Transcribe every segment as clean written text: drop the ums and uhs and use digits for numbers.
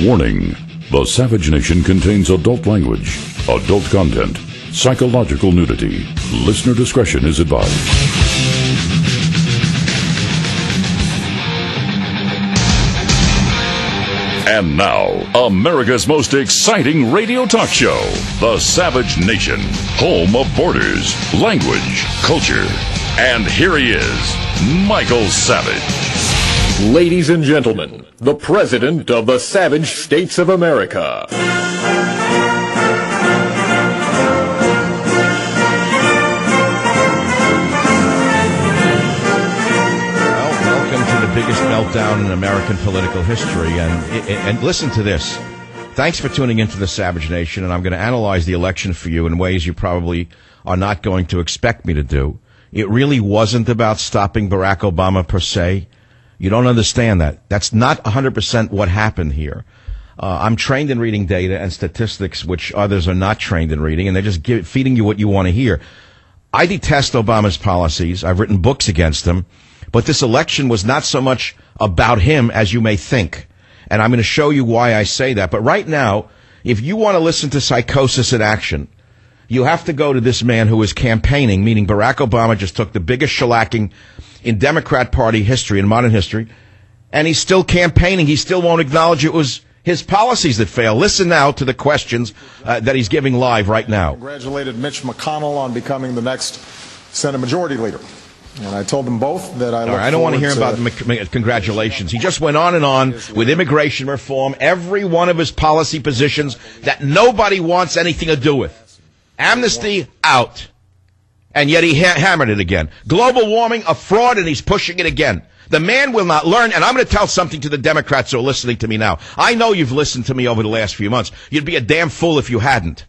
Warning: The Savage Nation contains adult language, adult content, psychological nudity. Listener discretion is advised. And now, America's most exciting radio talk show, The Savage Nation, home of borders, language, culture. And here he is, Michael Savage. Ladies and gentlemen, the President of the Savage States of America. Biggest meltdown in American political history, and listen to this. Thanks for tuning into the Savage Nation, and I'm going to analyze the election for you in ways you probably are not going to expect me to do. It really wasn't about stopping Barack Obama per se. You don't understand that. That's not 100% what happened here. I'm trained in reading data and statistics, which others are not trained in reading, and they're just feeding you what you want to hear. I detest Obama's policies. I've written books against him. But this election was not so much about him as you may think. And I'm going to show you why I say that. But right now, if you want to listen to psychosis in action, you have to go to this man who is campaigning, meaning Barack Obama just took the biggest shellacking in Democrat Party history, in modern history, and he's still campaigning. He still won't acknowledge it was his policies that failed. Listen now to the questions that he's giving live right now. Congratulated Mitch McConnell on becoming the next Senate Majority Leader. And I told them both that I don't want to hear about congratulations. He just went on and on with immigration reform, every one of his policy positions that nobody wants anything to do with. Amnesty, out. And yet he hammered it again. Global warming, a fraud, and he's pushing it again. The man will not learn, and I'm going to tell something to the Democrats who are listening to me now. I know you've listened to me over the last few months. You'd be a damn fool if you hadn't.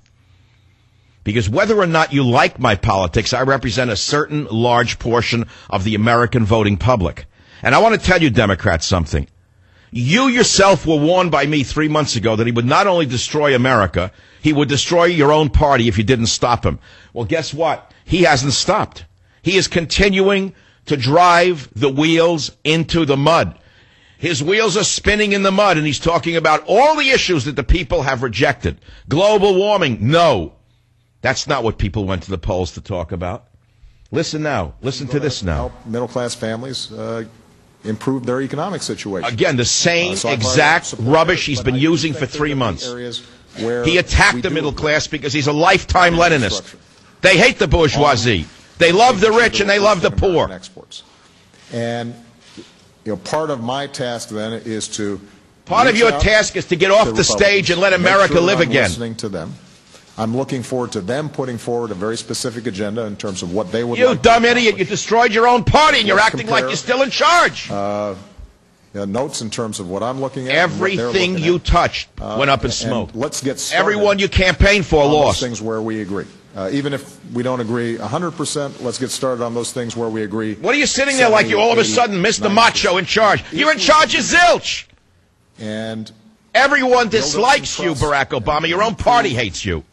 Because whether or not you like my politics, I represent a certain large portion of the American voting public. And I want to tell you, Democrats, something. You yourself were warned by me 3 months ago that he would not only destroy America, he would destroy your own party if you didn't stop him. Well, guess what? He hasn't stopped. He is continuing to drive the wheels into the mud. His wheels are spinning in the mud, and he's talking about all the issues that the people have rejected. Global warming, no. That's not what people went to the polls to talk about. Listen now. Listen to this now. Help middle-class families improve their economic situation. Again, the same exact rubbish he's been using for 3 months. He attacked the middle class because he's a lifetime Leninist. They hate the bourgeoisie. They love the rich and they love the poor. And part of my task then is to... Part of your task is to get off the stage and let America live again. Listening to them. I'm looking forward to them putting forward a very specific agenda in terms of what they would like. You dumb idiot, you destroyed your own party and you're acting like you're still in charge. Notes in terms of what I'm looking at. Everything you touched went up in smoke. Let's get started. Everyone you campaigned for lost. Things where we agree. Even if we don't agree 100%, let's get started on those things where we agree. What are you sitting there like you're all of a sudden Mr. Macho in charge? You're in charge of zilch. And... Everyone dislikes you, Barack Obama. Your own party hates you.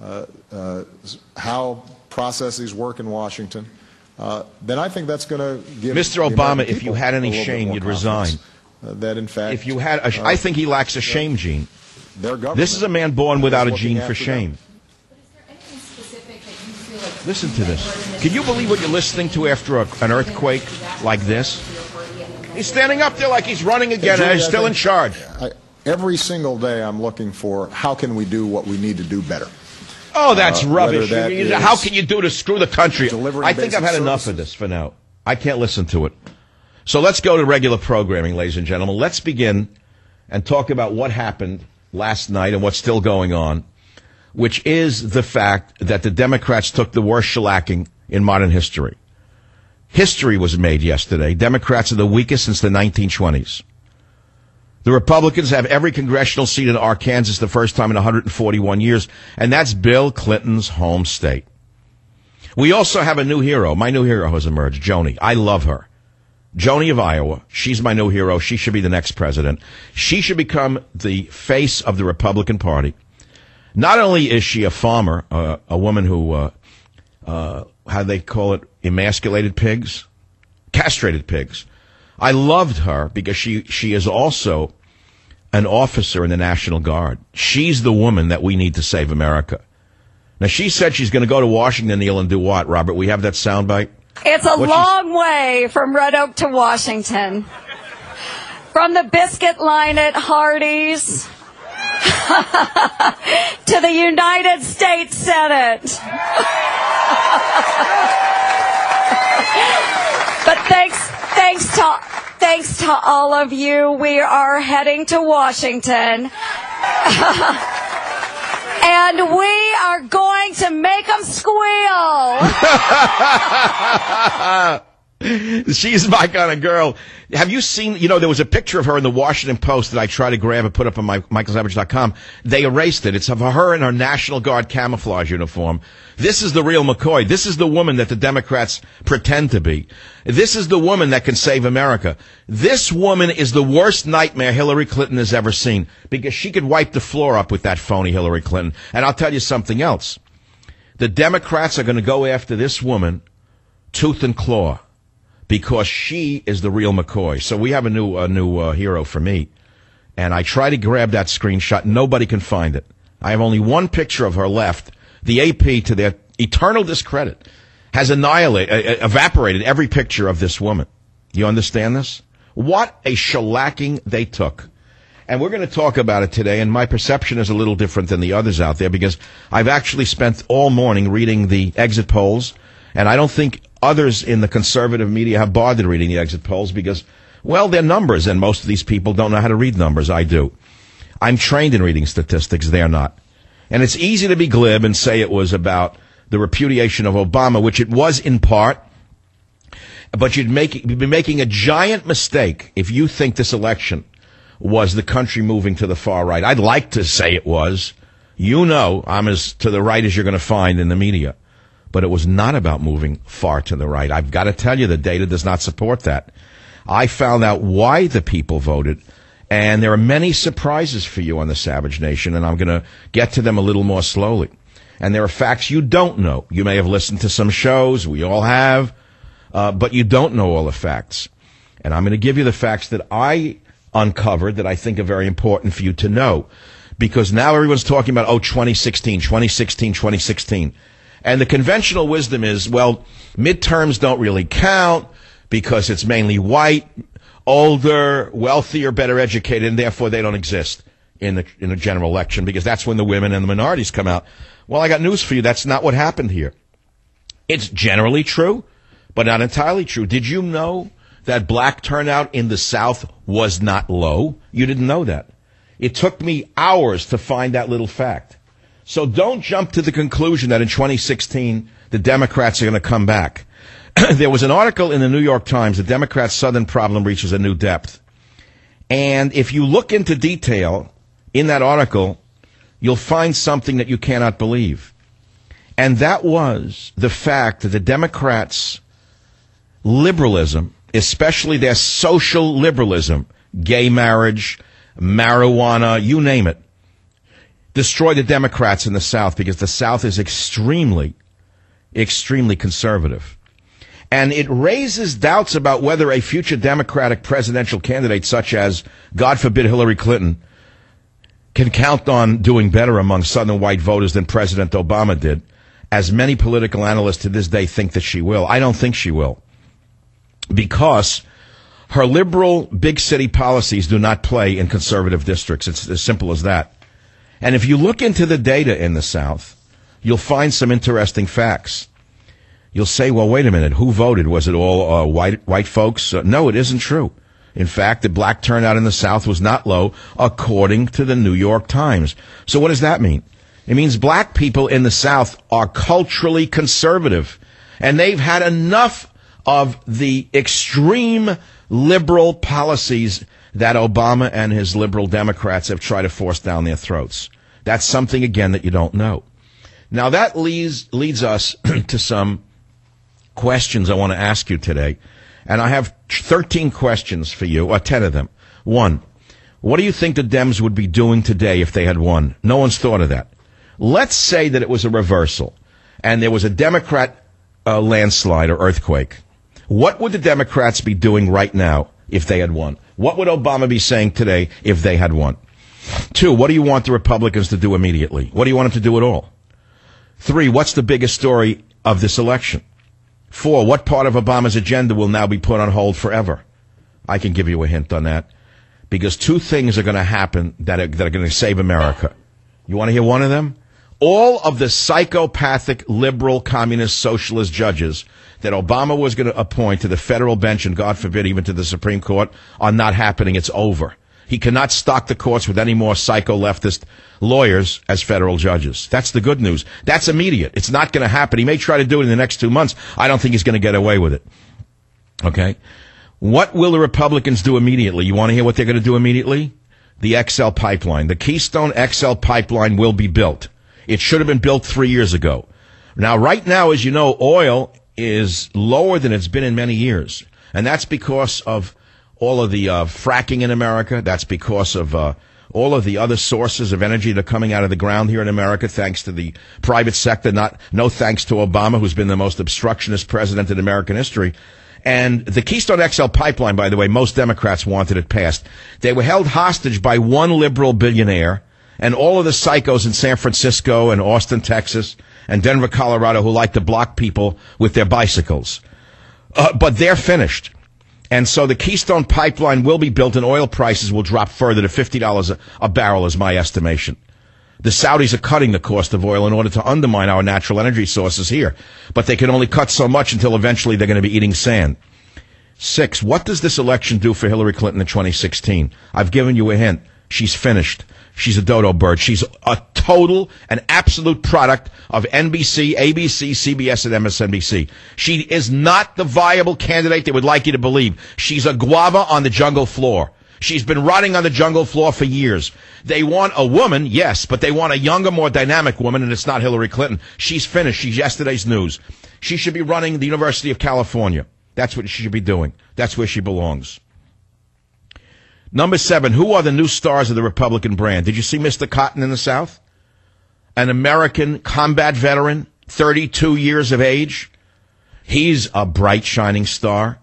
How processes work in Washington, then I think that's going to give Mr. Obama, if you had any shame, you'd resign. That, in fact, if you had, I think he lacks a shame gene. This is a man born without a gene for shame. Listen to this. Can you believe what you're listening to after an earthquake like this? He's standing up there like he's running again and he's still in charge. Every single day I'm looking for how can we do what we need to do better. Oh, that's rubbish. How can you do to screw the country? I think I've had enough of this for now. I can't listen to it. So let's go to regular programming, ladies and gentlemen. Let's begin and talk about what happened last night and what's still going on, which is the fact that the Democrats took the worst shellacking in modern history. History was made yesterday. Democrats are the weakest since the 1920s. The Republicans have every congressional seat in Arkansas the first time in 141 years, and that's Bill Clinton's home state. We also have a new hero. My new hero has emerged, Joni. I love her. Joni of Iowa. She's my new hero. She should be the next president. She should become the face of the Republican Party. Not only is she a farmer, a woman who, how they call it, emasculated pigs? Castrated pigs. I loved her because she is also an officer in the National Guard. She's the woman that we need to save America. Now, she said she's going to go to Washington, Neil, and do what, Robert? We have that soundbite? It's a long way from Red Oak to Washington. From the biscuit line at Hardee's to the United States Senate. But thanks to all of you, we are heading to Washington. And we are going to make them squeal. She's my kind of girl. Have you seen, there was a picture of her in the Washington Post that I tried to grab and put up on my michaelsavage.com. They erased it. It's of her in her National Guard camouflage uniform. This is the real McCoy. This is the woman that the Democrats pretend to be. This is the woman that can save America. This woman is the worst nightmare Hillary Clinton has ever seen, because she could wipe the floor up with that phony Hillary Clinton. And I'll tell you something else. The Democrats are going to go after this woman tooth and claw, because she is the real McCoy. So we have a new hero for me. And I try to grab that screenshot. Nobody can find it. I have only one picture of her left. The AP, to their eternal discredit, has evaporated every picture of this woman. You understand this? What a shellacking they took. And we're going to talk about it today, and my perception is a little different than the others out there, because I've actually spent all morning reading the exit polls, and I don't think others in the conservative media have bothered reading the exit polls because, well, they're numbers, and most of these people don't know how to read numbers. I do. I'm trained in reading statistics. They're not. And it's easy to be glib and say it was about the repudiation of Obama, which it was in part, but you'd be making a giant mistake if you think this election was the country moving to the far right. I'd like to say it was. I'm as to the right as you're going to find in the media. But it was not about moving far to the right. I've got to tell you, the data does not support that. I found out why the people voted, and there are many surprises for you on the Savage Nation, and I'm going to get to them a little more slowly. And there are facts you don't know. You may have listened to some shows. We all have. But you don't know all the facts. And I'm going to give you the facts that I uncovered that I think are very important for you to know. Because now everyone's talking about, 2016. And the conventional wisdom is, well, midterms don't really count because it's mainly white, older, wealthier, better educated, and therefore they don't exist in a general election because that's when the women and the minorities come out. Well, I got news for you. That's not what happened here. It's generally true, but not entirely true. Did you know that black turnout in the South was not low? You didn't know that. It took me hours to find that little fact. So don't jump to the conclusion that in 2016 the Democrats are going to come back. There was an article in the New York Times, the Democrats' Southern problem reaches a new depth. And if you look into detail in that article, you'll find something that you cannot believe. And that was the fact that the Democrats' liberalism, especially their social liberalism, gay marriage, marijuana, you name it, destroy the Democrats in the South because the South is extremely, extremely conservative. And it raises doubts about whether a future Democratic presidential candidate such as, God forbid, Hillary Clinton, can count on doing better among Southern white voters than President Obama did, as many political analysts to this day think that she will. I don't think she will, because her liberal big city policies do not play in conservative districts. It's as simple as that. And if you look into the data in the South, you'll find some interesting facts. You'll say, well, wait a minute, who voted? Was it all white folks? No, it isn't true. In fact, the black turnout in the South was not low, according to the New York Times. So what does that mean? It means black people in the South are culturally conservative, and they've had enough of the extreme liberal policies that Obama and his liberal Democrats have tried to force down their throats. That's something, again, that you don't know. Now, that leads us to some questions I want to ask you today. And I have 13 questions for you, or 10 of them. One, what do you think the Dems would be doing today if they had won? No one's thought of that. Let's say that it was a reversal, and there was a Democrat landslide or earthquake. What would the Democrats be doing right now if they had won? What would Obama be saying today if they had won? 2, what do you want the Republicans to do immediately? What do you want them to do at all? 3, what's the biggest story of this election? 4, what part of Obama's agenda will now be put on hold forever? I can give you a hint on that. Because 2 things are going to happen that are going to save America. You want to hear one of them? All of the psychopathic, liberal, communist, socialist judges that Obama was going to appoint to the federal bench and, God forbid, even to the Supreme Court are not happening. It's over. He cannot stock the courts with any more psycho-leftist lawyers as federal judges. That's the good news. That's immediate. It's not going to happen. He may try to do it in the next 2 months. I don't think he's going to get away with it. Okay? What will the Republicans do immediately? You want to hear what they're going to do immediately? The XL pipeline. The Keystone XL pipeline will be built. It should have been built 3 years ago. Now, right now, as you know, oil is lower than it's been in many years. And that's because of all of the fracking in America. That's because of all of the other sources of energy that are coming out of the ground here in America, thanks to the private sector. No thanks to Obama, who's been the most obstructionist president in American history. And the Keystone XL pipeline, by the way, most Democrats wanted it passed. They were held hostage by one liberal billionaire and all of the psychos in San Francisco and Austin, Texas, and Denver, Colorado, who like to block people with their bicycles. But they're finished. And so the Keystone pipeline will be built and oil prices will drop further to $50 a barrel is my estimation. The Saudis are cutting the cost of oil in order to undermine our natural energy sources here. But they can only cut so much until eventually they're going to be eating sand. 6, what does this election do for Hillary Clinton in 2016? I've given you a hint. She's finished. She's a dodo bird. She's a total and absolute product of NBC, ABC, CBS, and MSNBC. She is not the viable candidate they would like you to believe. She's a guava on the jungle floor. She's been rotting on the jungle floor for years. They want a woman, yes, but they want a younger, more dynamic woman, and it's not Hillary Clinton. She's finished. She's yesterday's news. She should be running the University of California. That's what she should be doing. That's where she belongs. Number 7, who are the new stars of the Republican brand? Did you see Mr. Cotton in the South? An American combat veteran, 32 years of age. He's a bright, shining star.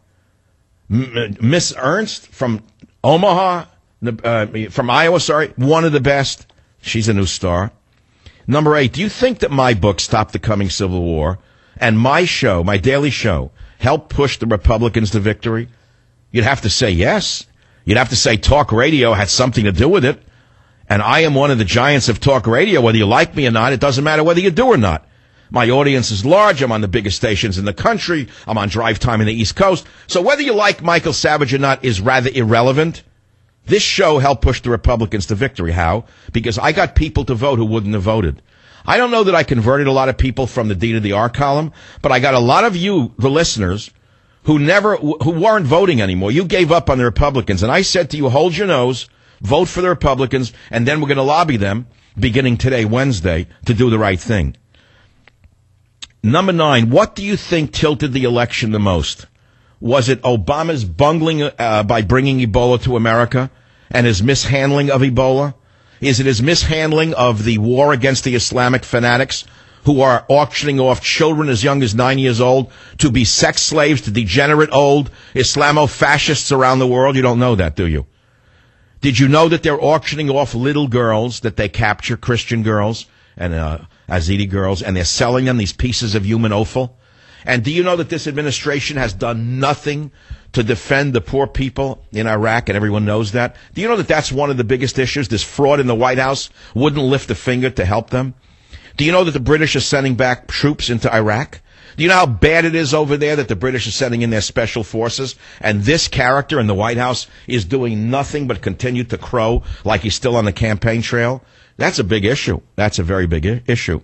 Miss Ernst from Omaha, from Iowa, one of the best. She's a new star. Number 8, do you think that my book, Stop the Coming Civil War, and my show, my daily show, helped push the Republicans to victory? You'd have to say yes. You'd have to say talk radio had something to do with it. And I am one of the giants of talk radio, whether you like me or not. It doesn't matter whether you do or not. My audience is large. I'm on the biggest stations in the country. I'm on drive time in the East Coast. So whether you like Michael Savage or not is rather irrelevant. This show helped push the Republicans to victory. How? Because I got people to vote who wouldn't have voted. I don't know that I converted a lot of people from the D to the R column, but I got a lot of you, the listeners, who weren't voting anymore. You gave up on the Republicans. And I said to you, hold your nose, vote for the Republicans, and then we're going to lobby them, beginning today, Wednesday, to do the right thing. Number 9, what do you think tilted the election the most? Was it Obama's bungling by bringing Ebola to America and his mishandling of Ebola? Is it his mishandling of the war against the Islamic fanatics who are auctioning off children as young as 9 years old to be sex slaves to degenerate old Islamo-fascists around the world? You don't know that, do you? Did you know that they're auctioning off little girls that they capture, Christian girls and Yazidi girls, and they're selling them these pieces of human offal? And do you know that this administration has done nothing to defend the poor people in Iraq, and everyone knows that? Do you know that that's one of the biggest issues? This fraud in the White House wouldn't lift a finger to help them. Do you know that the British are sending back troops into Iraq? Do you know how bad it is over there that the British are sending in their special forces? And this character in the White House is doing nothing but continue to crow like he's still on the campaign trail? That's a big issue. That's a very big issue.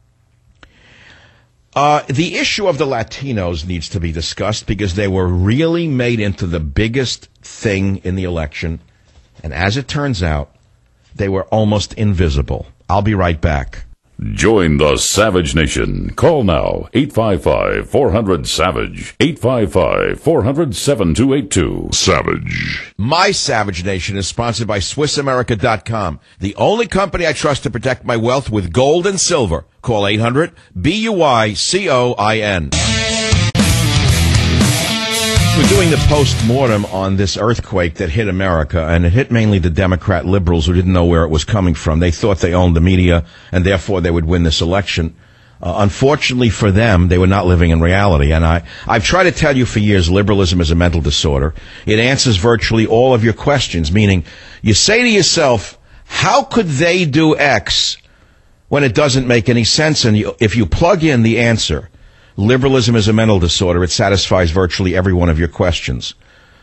The issue of the Latinos needs to be discussed because they were really made into the biggest thing in the election. And as it turns out, they were almost invisible. I'll be right back. Join the Savage Nation. Call now, 855-400-SAVAGE, 855-400-7282. Savage. My Savage Nation is sponsored by SwissAmerica.com, the only company I trust to protect my wealth with gold and silver. Call 800-BUYCOIN. We're doing the post-mortem on this earthquake that hit America, and it hit mainly the Democrat liberals who didn't know where it was coming from. They thought they owned the media, and therefore they would win this election. Unfortunately for them, they were not living in reality. And I've tried to tell you for years, liberalism is a mental disorder. It answers virtually all of your questions, meaning you say to yourself, how could they do X when it doesn't make any sense? And if you plug in the answer, liberalism is a mental disorder, it satisfies virtually every one of your questions.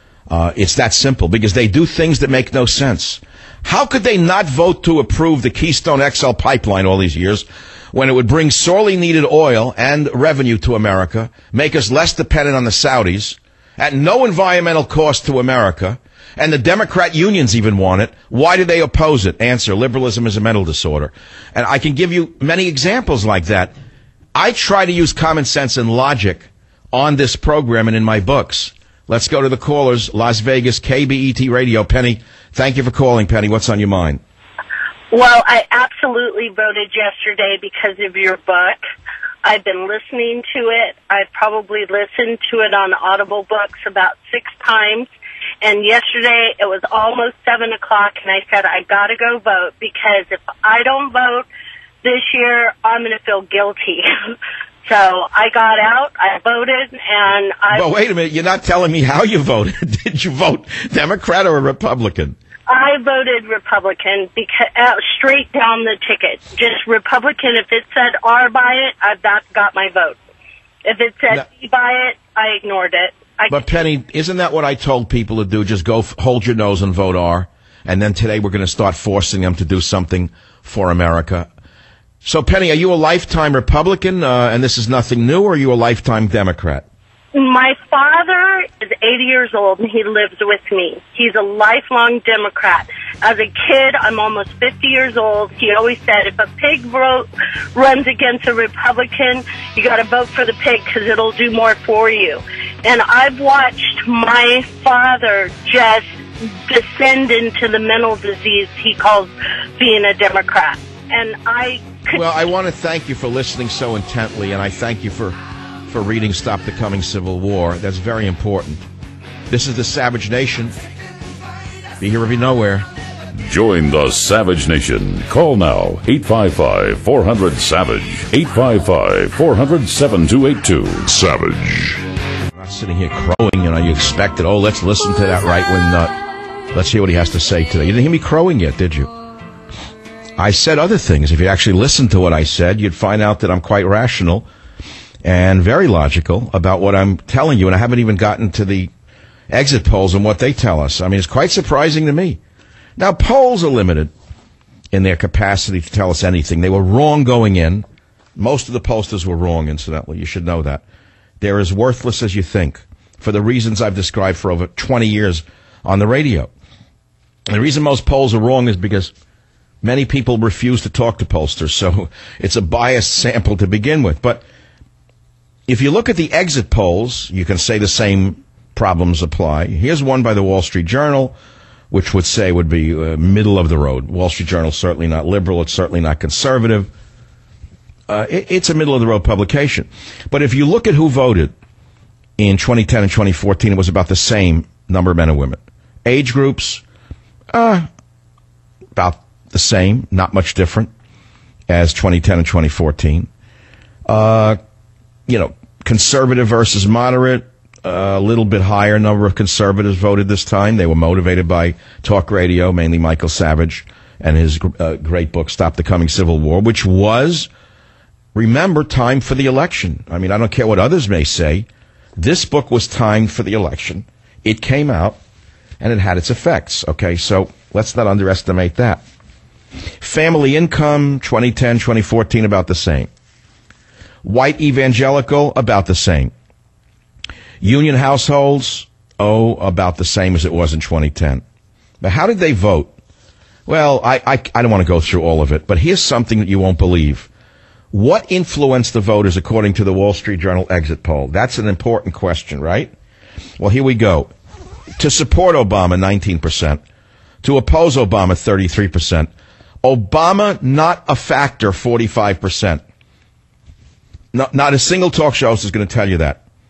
It's that simple, because they do things that make no sense. How could they not vote to approve the Keystone XL pipeline all these years when it would bring sorely needed oil and revenue to America, make us less dependent on the Saudis, at no environmental cost to America, and the Democrat unions even want it? Why do they oppose it? Answer, liberalism is a mental disorder. And I can give you many examples like that. I try to use common sense and logic on this program and in my books. Let's go to the callers. Las Vegas, KBET Radio. Penny, thank you for calling, Penny. What's on your mind? Well, I absolutely voted yesterday because of your book. I've been listening to it. I've probably listened to it on Audible Books about 6 times. And yesterday it was almost 7 o'clock, and I said, I got to go vote, because if I don't vote this year, I'm going to feel guilty. So I got out, I voted, and Well, wait a minute. You're not telling me how you voted. Did you vote Democrat or Republican? I voted Republican, because straight down the ticket. Just Republican. If it said R by it, I've got my vote. If it said B by it, I ignored it. But Penny, isn't that what I told people to do? Just go hold your nose and vote R. And then today we're going to start forcing them to do something for America. So, Penny, are you a lifetime Republican, and this is nothing new, or are you a lifetime Democrat? My father is 80 years old, and he lives with me. He's a lifelong Democrat. As a kid, I'm almost 50 years old. He always said, if a pig runs against a Republican, you got to vote for the pig because it'll do more for you. And I've watched my father just descend into the mental disease he calls being a Democrat. And Well, I want to thank you for listening so intently, and I thank you for reading Stop the Coming Civil War. That's very important. This is the Savage Nation. Be here every nowhere. Join the Savage Nation. Call now, 855-400-SAVAGE. 855-400-7282. Savage. I'm not sitting here crowing, you expected, let's listen to that right-wing nut. Let's hear what he has to say today. You didn't hear me crowing yet, did you? I said other things. If you actually listened to what I said, you'd find out that I'm quite rational and very logical about what I'm telling you, and I haven't even gotten to the exit polls and what they tell us. I mean, it's quite surprising to me. Now, polls are limited in their capacity to tell us anything. They were wrong going in. Most of the pollsters were wrong, incidentally. You should know that. They're as worthless as you think, for the reasons I've described for over 20 years on the radio. And the reason most polls are wrong is because many people refuse to talk to pollsters, so it's a biased sample to begin with. But if you look at the exit polls, you can say the same problems apply. Here's one by the Wall Street Journal, which would say would be middle of the road. Wall Street Journal is certainly not liberal. It's certainly not conservative. It's a middle of the road publication. But if you look at who voted in 2010 and 2014, it was about the same number of men and women. Age groups, about the same, not much different as 2010 and 2014. Conservative versus moderate, a little bit higher number of conservatives voted this time. They were motivated by talk radio, mainly Michael Savage and his great book, Stop the Coming Civil War, which was, remember, timed for the election. I mean, I don't care what others may say. This book was timed for the election. It came out, and it had its effects, okay? So let's not underestimate that. Family income, 2010, 2014, about the same. White evangelical, about the same. Union households, about the same as it was in 2010. But how did they vote? Well, I don't want to go through all of it, but here's something that you won't believe. What influenced the voters according to the Wall Street Journal exit poll? That's an important question, right? Well, here we go. To support Obama, 19%. To oppose Obama, 33%. Obama, not a factor, 45%. Not a single talk show host is going to tell you that.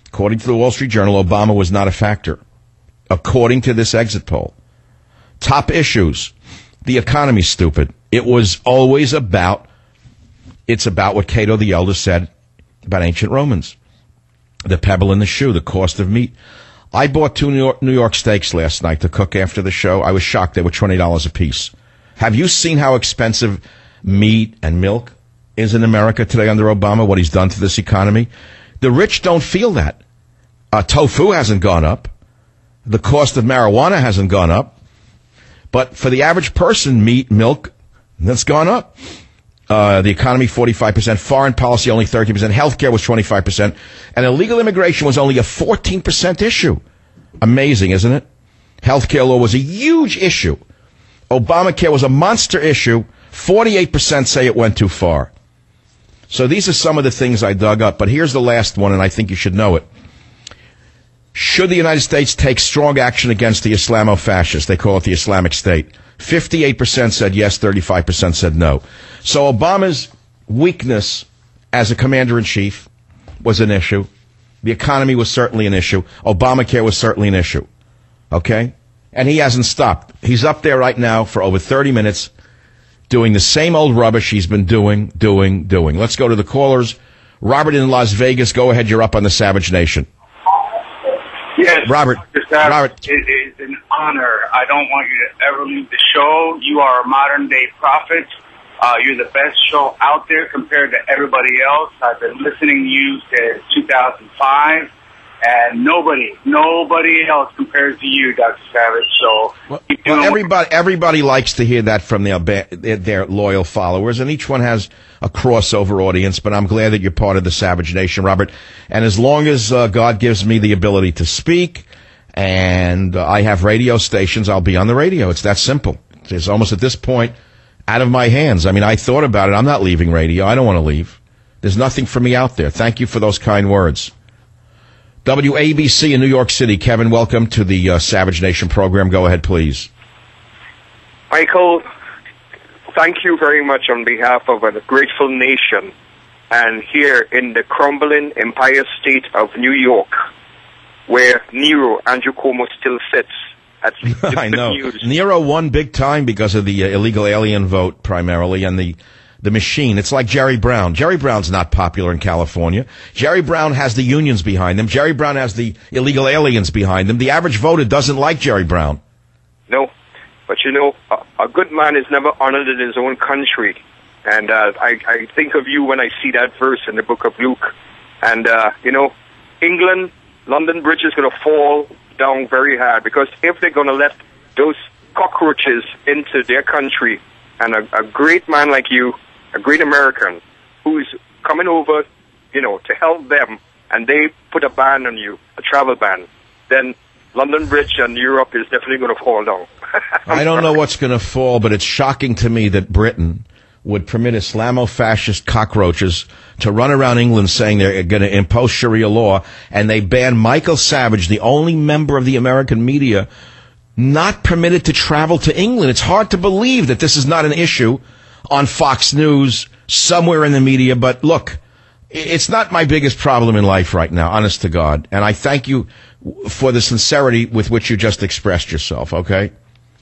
According to the Wall Street Journal, Obama was not a factor. According to this exit poll. Top issues. The economy's stupid. It was always about what Cato the Elder said about ancient Romans. The pebble in the shoe, the cost of meat. I bought 2 New York steaks last night to cook after the show. I was shocked. They were $20 a piece. Have you seen how expensive meat and milk is in America today under Obama, what he's done to this economy? The rich don't feel that. Tofu hasn't gone up. The cost of marijuana hasn't gone up. But for the average person, meat, milk, that's gone up. The economy, 45%. Foreign policy, only 13%. Healthcare was 25%. And illegal immigration was only a 14% issue. Amazing, isn't it? Healthcare law was a huge issue. Obamacare was a monster issue. 48% say it went too far. So these are some of the things I dug up. But here's the last one, and I think you should know it. Should the United States take strong action against the Islamo-fascists? They call it the Islamic State. 58% said yes, 35% said no. So Obama's weakness as a commander-in-chief was an issue. The economy was certainly an issue. Obamacare was certainly an issue. Okay? And he hasn't stopped. He's up there right now for over 30 minutes doing the same old rubbish he's been doing. Let's go to the callers. Robert in Las Vegas. Go ahead. You're up on the Savage Nation. Yes, Robert. It is an honor. I don't want you to ever leave the show. You are a modern-day prophet. You're the best show out there compared to everybody else. I've been listening to you since 2005, and nobody else compares to you, Dr. Savage. So, everybody likes to hear that from their loyal followers, and each one has a crossover audience, but I'm glad that you're part of the Savage Nation, Robert. And as long as God gives me the ability to speak and I have radio stations, I'll be on the radio. It's that simple. It's almost at this point out of my hands. I mean, I thought about it. I'm not leaving radio. I don't want to leave. There's nothing for me out there. Thank you for those kind words. WABC in New York City. Kevin, welcome to the Savage Nation program. Go ahead, please. Michael, thank you very much on behalf of a grateful nation, and here in the crumbling Empire State of New York, where Nero, Andrew Cuomo, still sits at the I know. news. Nero won big time because of the illegal alien vote, primarily, and the machine. It's like Jerry Brown. Jerry Brown's not popular in California. Jerry Brown has the unions behind him. Jerry Brown has the illegal aliens behind him. The average voter doesn't like Jerry Brown. No. But, you know, a good man is never honored in his own country. And I think of you when I see that verse in the book of Luke. And, you know, England, London Bridge is going to fall down very hard, because if they're going to let those cockroaches into their country, and a great man like you, a great American, who's coming over, you know, to help them, and they put a ban on you, a travel ban, then London Bridge and Europe is definitely going to fall down. I don't know what's going to fall, but it's shocking to me that Britain would permit Islamo-fascist cockroaches to run around England saying they're going to impose Sharia law, and they ban Michael Savage, the only member of the American media not permitted to travel to England. It's hard to believe that this is not an issue on Fox News, somewhere in the media. But look, it's not my biggest problem in life right now, honest to God. And I thank you for the sincerity with which you just expressed yourself, okay?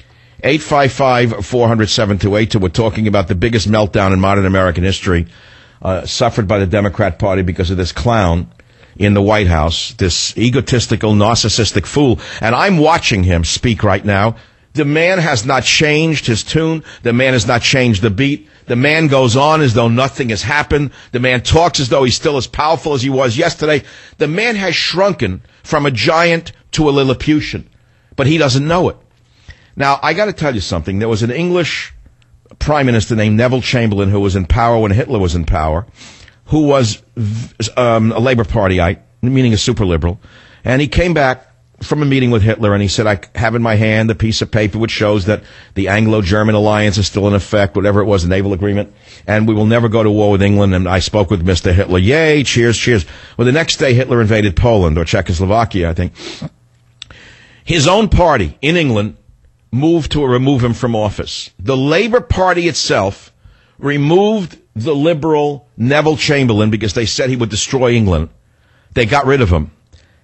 855-400-7282. We're talking about the biggest meltdown in modern American history, suffered by the Democrat Party because of this clown in the White House, this egotistical, narcissistic fool. And I'm watching him speak right now. The man has not changed his tune. The man has not changed the beat. The man goes on as though nothing has happened. The man talks as though he's still as powerful as he was yesterday. The man has shrunken from a giant to a Lilliputian, but he doesn't know it. Now, I got to tell you something. There was an English prime minister named Neville Chamberlain who was in power when Hitler was in power, who was a Labour Partyite, meaning a super liberal, and he came back from a meeting with Hitler, and he said, I have in my hand a piece of paper which shows that the Anglo-German alliance is still in effect, whatever it was, the naval agreement, and we will never go to war with England, and I spoke with Mr. Hitler. Yay, cheers, cheers. Well, the next day, Hitler invaded Poland, or Czechoslovakia, I think. His own party in England moved to remove him from office. The Labour Party itself removed the liberal Neville Chamberlain because they said he would destroy England. They got rid of him.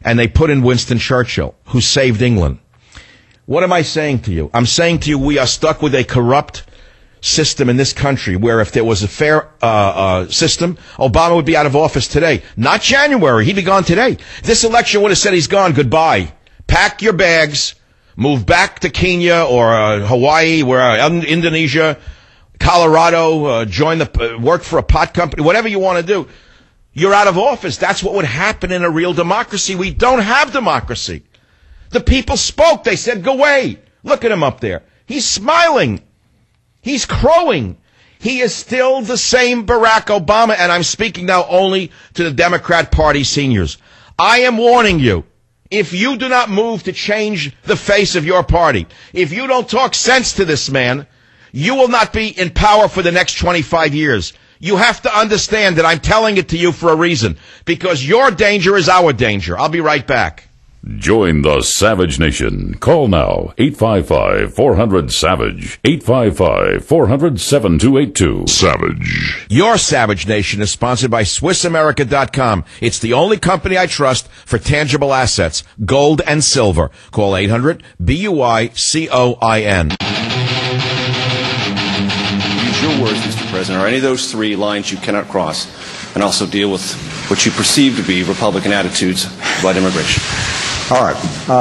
and they put in Winston Churchill, who saved England. What am I saying to you? I'm saying to you we are stuck with a corrupt system in this country where if there was a fair system, Obama would be out of office today. Not January. He'd be gone today. This election would have said he's gone. Goodbye. Pack your bags. Move back to Kenya or Hawaii, Indonesia, Colorado, work for a pot company, whatever you want to do. You're out of office. That's what would happen in a real democracy. We don't have democracy. The people spoke. They said, go away. Look at him up there. He's smiling. He's crowing. He is still the same Barack Obama, and I'm speaking now only to the Democrat Party seniors. I am warning you, if you do not move to change the face of your party, if you don't talk sense to this man, you will not be in power for the next 25 years. You have to understand that I'm telling it to you for a reason, because your danger is our danger. I'll be right back. Join the Savage Nation. Call now, 855-400-SAVAGE, 855-400-7282. Savage. Your Savage Nation is sponsored by SwissAmerica.com. It's the only company I trust for tangible assets, gold and silver. Call 800-BUI-COIN. Use your words, Mr. President. Are any of those three lines you cannot cross? And also deal with what you perceive to be Republican attitudes about immigration. All right.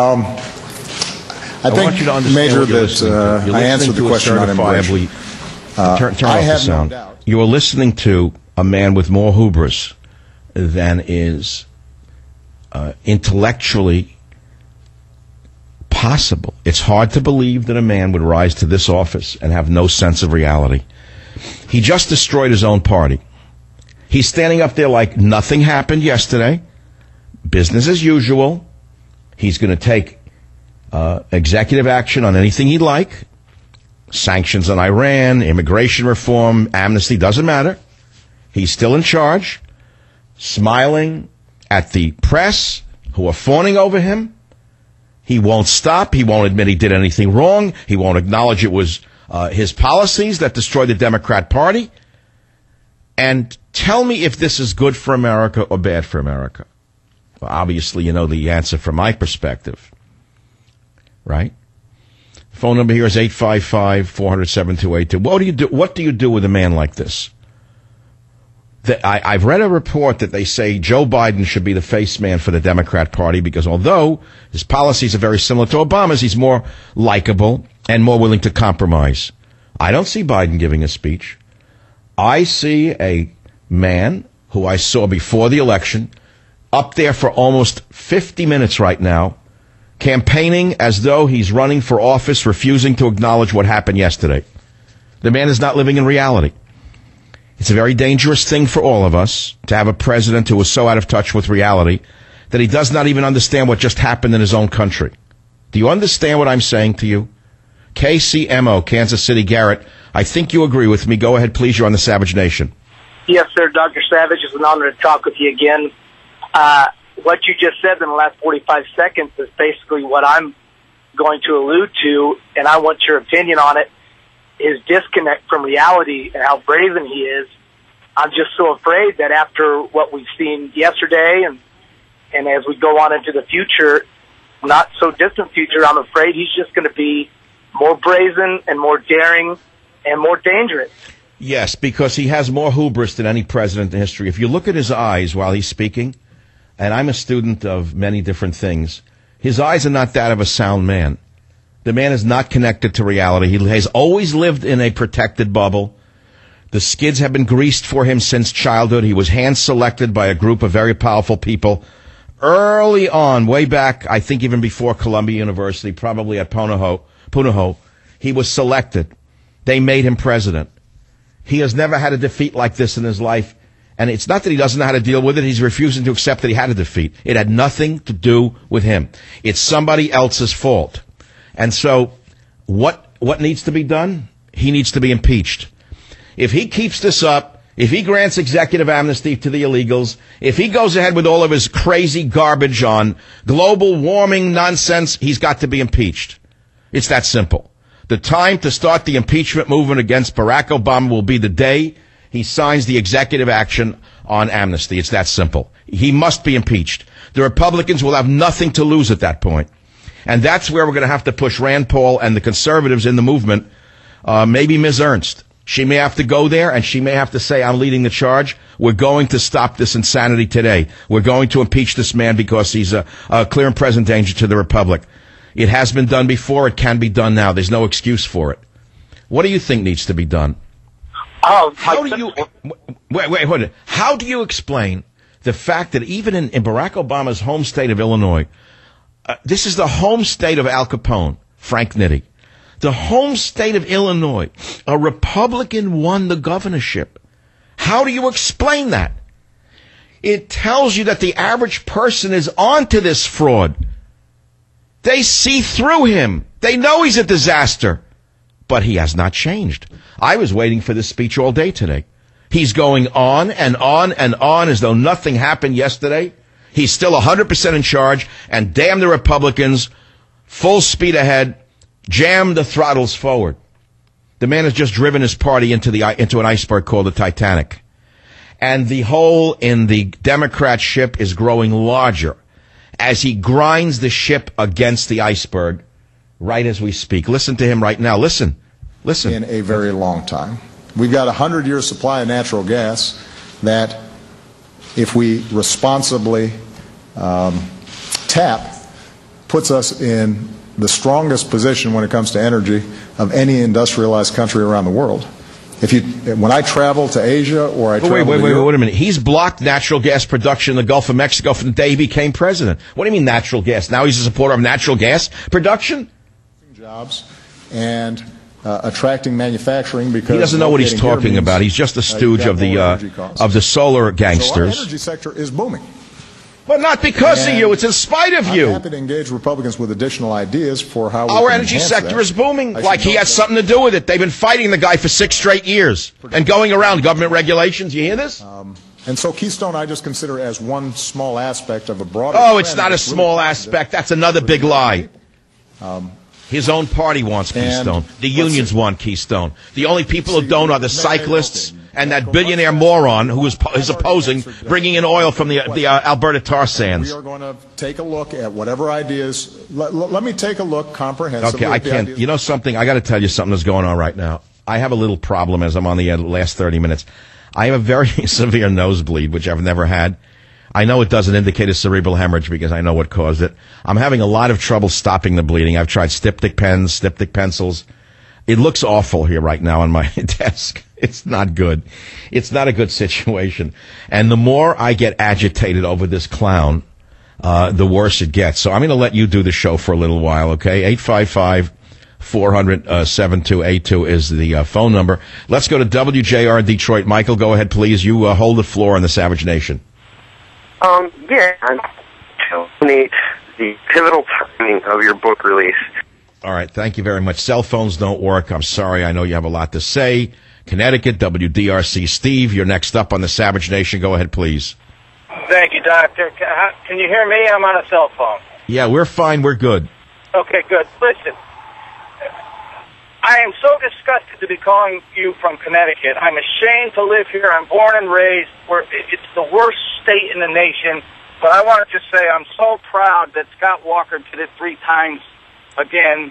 I think, Major, that I answered the question on immigration. Turn off the sound. No doubt. You are listening to a man with more hubris than is intellectually possible. It's hard to believe that a man would rise to this office and have no sense of reality. He just destroyed his own party. He's standing up there like nothing happened yesterday. Business as usual. He's going to take executive action on anything he'd like. Sanctions on Iran, immigration reform, amnesty, doesn't matter. He's still in charge, smiling at the press who are fawning over him. He won't stop. He won't admit he did anything wrong. He won't acknowledge it was his policies that destroyed the Democrat Party. And tell me if this is good for America or bad for America. Well, obviously, you know the answer from my perspective, right? Phone number here is 855-400-7282. What do you do with a man like this? I've read a report that they say Joe Biden should be the face man for the Democrat Party because although his policies are very similar to Obama's, he's more likable and more willing to compromise. I don't see Biden giving a speech. I see a man who I saw before the election up there for almost 50 minutes right now, campaigning as though he's running for office, refusing to acknowledge what happened yesterday. The man is not living in reality. It's a very dangerous thing for all of us to have a president who is so out of touch with reality that he does not even understand what just happened in his own country. Do you understand what I'm saying to you? KCMO, Kansas City, Garrett, I think you agree with me. Go ahead, please. You're on the Savage Nation. Yes, sir, Dr. Savage. It's an honor to talk with you again. What you just said in the last 45 seconds is basically what I'm going to allude to, and I want your opinion on it, his disconnect from reality and how brazen he is. I'm just so afraid that after what we've seen yesterday and as we go on into the future, not so distant future, I'm afraid he's just going to be more brazen and more daring and more dangerous. Yes, because he has more hubris than any president in history. If you look at his eyes while he's speaking, and I'm a student of many different things, his eyes are not that of a sound man. The man is not connected to reality. He has always lived in a protected bubble. The skids have been greased for him since childhood. He was hand-selected by a group of very powerful people early on, way back, I think even before Columbia University, probably at Punahou. He was selected. They made him president. He has never had a defeat like this in his life. And it's not that he doesn't know how to deal with it. He's refusing to accept that he had a defeat. It had nothing to do with him. It's somebody else's fault. And so what needs to be done? He needs to be impeached. If he keeps this up, if he grants executive amnesty to the illegals, if he goes ahead with all of his crazy garbage on global warming nonsense, he's got to be impeached. It's that simple. The time to start the impeachment movement against Barack Obama will be the day he signs the executive action on amnesty. It's that simple. He must be impeached. The Republicans will have nothing to lose at that point. And that's where we're going to have to push Rand Paul and the conservatives in the movement, maybe Ms. Ernst. She may have to go there, and she may have to say, I'm leading the charge. We're going to stop this insanity today. We're going to impeach this man because he's a clear and present danger to the Republic. It has been done before. It can be done now. There's no excuse for it. What do you think needs to be done? How do you wait? How do you explain the fact that even in Barack Obama's home state of Illinois, this is the home state of Al Capone, Frank Nitti. The home state of Illinois, a Republican won the governorship. How do you explain that? It tells you that the average person is onto this fraud. They see through him. They know he's a disaster. But he has not changed. I was waiting for this speech all day today. He's going on and on and on as though nothing happened yesterday. He's still 100% in charge, and damn the Republicans, full speed ahead. Jam the throttles forward. The man has just driven his party into an iceberg called the Titanic. And the hole in the Democrat ship is growing larger as he grinds the ship against the iceberg right as we speak. Listen to him right now. Listen. In a very long time. We've got a 100-year supply of natural gas that, if we responsibly tap, puts us in the strongest position when it comes to energy of any industrialized country around the world. When I travel to Asia or I travel to Europe, wait a minute. He's blocked natural gas production in the Gulf of Mexico from the day he became president. What do you mean natural gas? Now he's a supporter of natural gas production? Jobs and attracting manufacturing because he doesn't know what he's talking about. He's just a stooge of the solar gangsters. So our energy sector is booming. But not because of you. It's in spite of you. I'm happy to engage Republicans with additional ideas for how our energy sector is booming. Like he has something to do with it. They've been fighting the guy for 6 straight years and going around government regulations. You hear this? And so Keystone I just consider as one small aspect of a broader trend. It's not a small aspect. That's another big lie. His own party wants Keystone. The unions want Keystone. The only people who don't are the cyclists and that billionaire moron who is opposing bringing in oil from the Alberta tar sands. We are going to take a look at whatever ideas. Let me take a look comprehensively. Okay, I can't. You know something? I got to tell you something that's going on right now. I have a little problem as I'm on the last 30 minutes. I have a very severe nosebleed, which I've never had. I know it doesn't indicate a cerebral hemorrhage because I know what caused it. I'm having a lot of trouble stopping the bleeding. I've tried styptic pens, styptic pencils. It looks awful here right now on my desk. It's not good. It's not a good situation. And the more I get agitated over this clown, the worse it gets. So I'm going to let you do the show for a little while, okay? 855-400-7282 is the phone number. Let's go to WJR Detroit. Michael, go ahead, please. You hold the floor on the Savage Nation. Yeah, I'm donate the pivotal timing of your book release. All right, thank you very much. Cell phones don't work. I'm sorry. I know you have a lot to say. Connecticut, WDRC. Steve, you're next up on the Savage Nation. Go ahead, please. Thank you, Doctor. Can you hear me? I'm on a cell phone. Yeah, we're fine. We're good. Okay, good. Listen, I am so disgusted to be calling you from Connecticut. I'm ashamed to live here. I'm born and raised. It's the worst state in the nation. But I want to just say I'm so proud that Scott Walker did it 3 times again.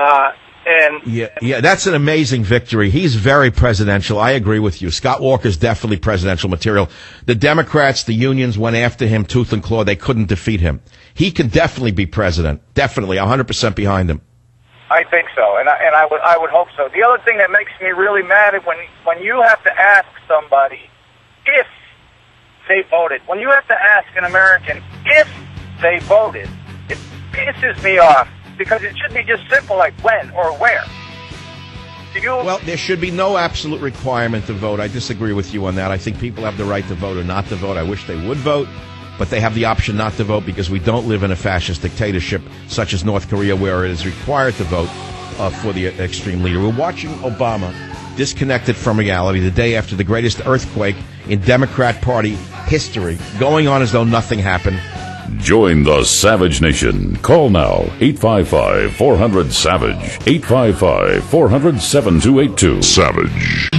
Yeah, that's an amazing victory. He's very presidential. I agree with you. Scott Walker's definitely presidential material. The Democrats, the unions went after him tooth and claw. They couldn't defeat him. He can definitely be president. Definitely, 100% behind him. I think so, and I would hope so. The other thing that makes me really mad is when you have to ask somebody if they voted. When you have to ask an American if they voted, it pisses me off because it should be just simple, like when or where. Well, there should be no absolute requirement to vote. I disagree with you on that. I think people have the right to vote or not to vote. I wish they would vote. But they have the option not to vote because we don't live in a fascist dictatorship such as North Korea where it is required to vote for the extreme leader. We're watching Obama disconnected from reality the day after the greatest earthquake in Democrat Party history, going on as though nothing happened. Join the Savage Nation. Call now, 855-400-SAVAGE, 855-400-7282. Savage.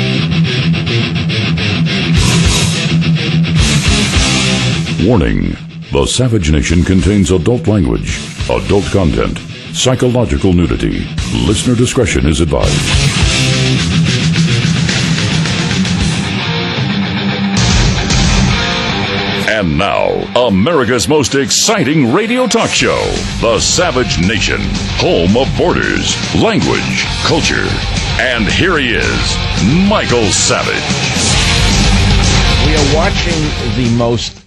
Warning. The Savage Nation contains adult language, adult content, psychological nudity. Listener discretion is advised. And now, America's most exciting radio talk show, The Savage Nation, home of borders, language, culture. And here he is, Michael Savage. We are watching the most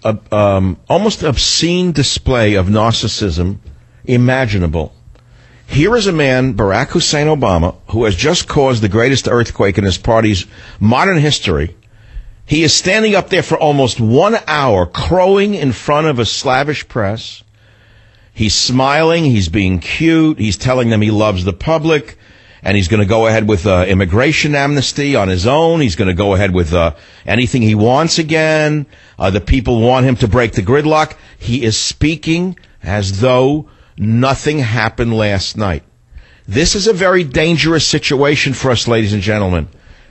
almost obscene display of narcissism imaginable. Here is a man, Barack Hussein Obama, who has just caused the greatest earthquake in his party's modern history. He is standing up there for almost 1 hour, crowing in front of a slavish press. He's smiling, he's being cute, he's telling them he loves the public, and he's going to go ahead with immigration amnesty on his own. He's going to go ahead with anything he wants again. The people want him to break the gridlock. He is speaking as though nothing happened last night. This is a very dangerous situation for us, ladies and gentlemen.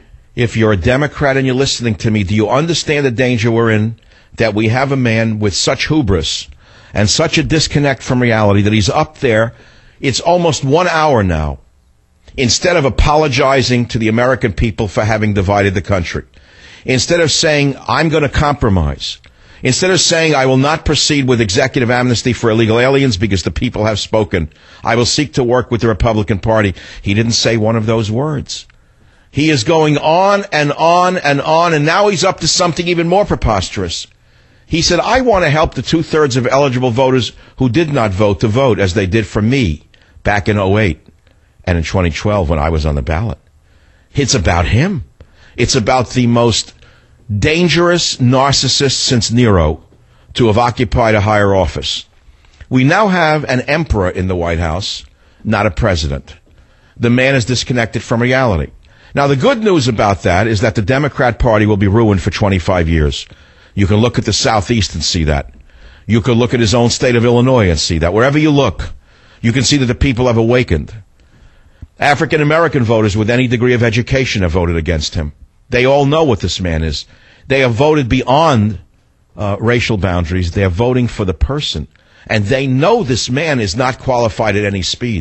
If you're a Democrat and you're listening to me, do you understand the danger we're in? That we have a man with such hubris and such a disconnect from reality that he's up there. It's almost 1 hour now. Instead of apologizing to the American people for having divided the country. Instead of saying, I'm going to compromise. Instead of saying, I will not proceed with executive amnesty for illegal aliens because the people have spoken. I will seek to work with the Republican Party. He didn't say one of those words. He is going on and on and on, and now he's up to something even more preposterous. He said, I want to help the 2/3 of eligible voters who did not vote to vote, as they did for me back in 2008 and in 2012 when I was on the ballot. It's about him. It's about the most dangerous narcissist since Nero to have occupied a higher office. We now have an emperor in the White House, not a president. The man is disconnected from reality. Now, the good news about that is that the Democrat Party will be ruined for 25 years. You can look at the Southeast and see that. You can look at his own state of Illinois and see that. Wherever you look, you can see that the people have awakened. African-American voters with any degree of education have voted against him. They all know what this man is. They have voted beyond racial boundaries. They are voting for the person. And they know this man is not qualified at any speed.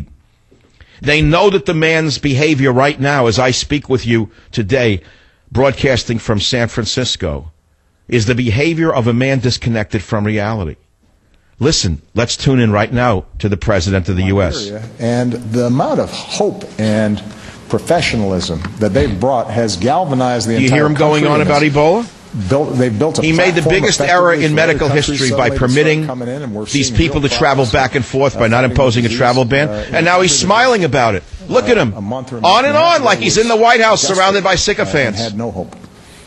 They know that the man's behavior right now, as I speak with you today, broadcasting from San Francisco, is the behavior of a man disconnected from reality. Listen, let's tune in right now to the President of the U.S. And the amount of hope and professionalism that they've brought has galvanized the entire country. You hear him going on about Ebola? He made the biggest error in medical history by permitting these people to travel back and forth by not imposing a travel ban, and now he's smiling about it. Look at him, on and on, like he's in the White House surrounded by sycophants. Had no hope.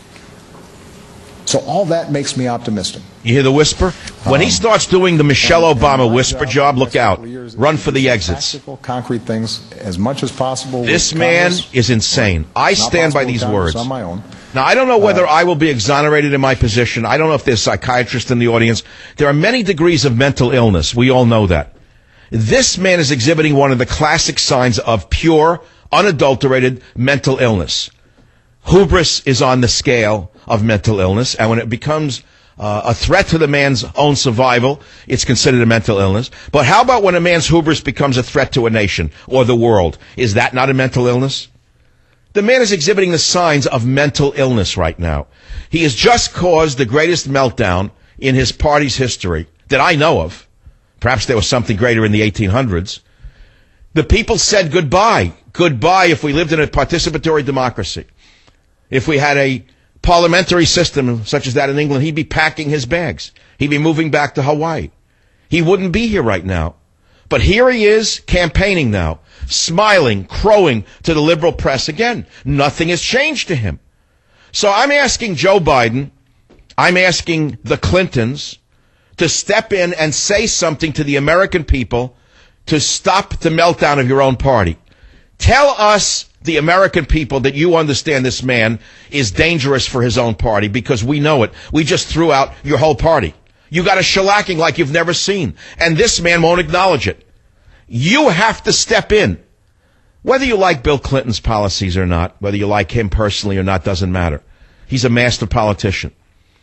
So all that makes me optimistic. You hear the whisper? When he starts doing the Michelle Obama whisper job, look out. Run for the exits. Concrete things as much as possible. This man is insane. I stand by these words. Now, I don't know whether I will be exonerated in my position. I don't know if there's psychiatrists in the audience. There are many degrees of mental illness. We all know that. This man is exhibiting one of the classic signs of pure, unadulterated mental illness. Hubris is on the scale of mental illness, and when it becomes a threat to the man's own survival, it's considered a mental illness. But how about when a man's hubris becomes a threat to a nation or the world? Is that not a mental illness? The man is exhibiting the signs of mental illness right now. He has just caused the greatest meltdown in his party's history that I know of. Perhaps there was something greater in the 1800s. The people said goodbye. Goodbye if we lived in a participatory democracy. If we had a parliamentary system such as that in England, he'd be packing his bags. He'd be moving back to Hawaii. He wouldn't be here right now. But here he is campaigning now, smiling, crowing to the liberal press again. Nothing has changed to him. So I'm asking Joe Biden, I'm asking the Clintons to step in and say something to the American people to stop the meltdown of your own party. Tell us, the American people, that you understand this man is dangerous for his own party, because we know it. We just threw out your whole party. You got a shellacking like you've never seen, and this man won't acknowledge it. You have to step in. Whether you like Bill Clinton's policies or not, whether you like him personally or not, doesn't matter. He's a master politician.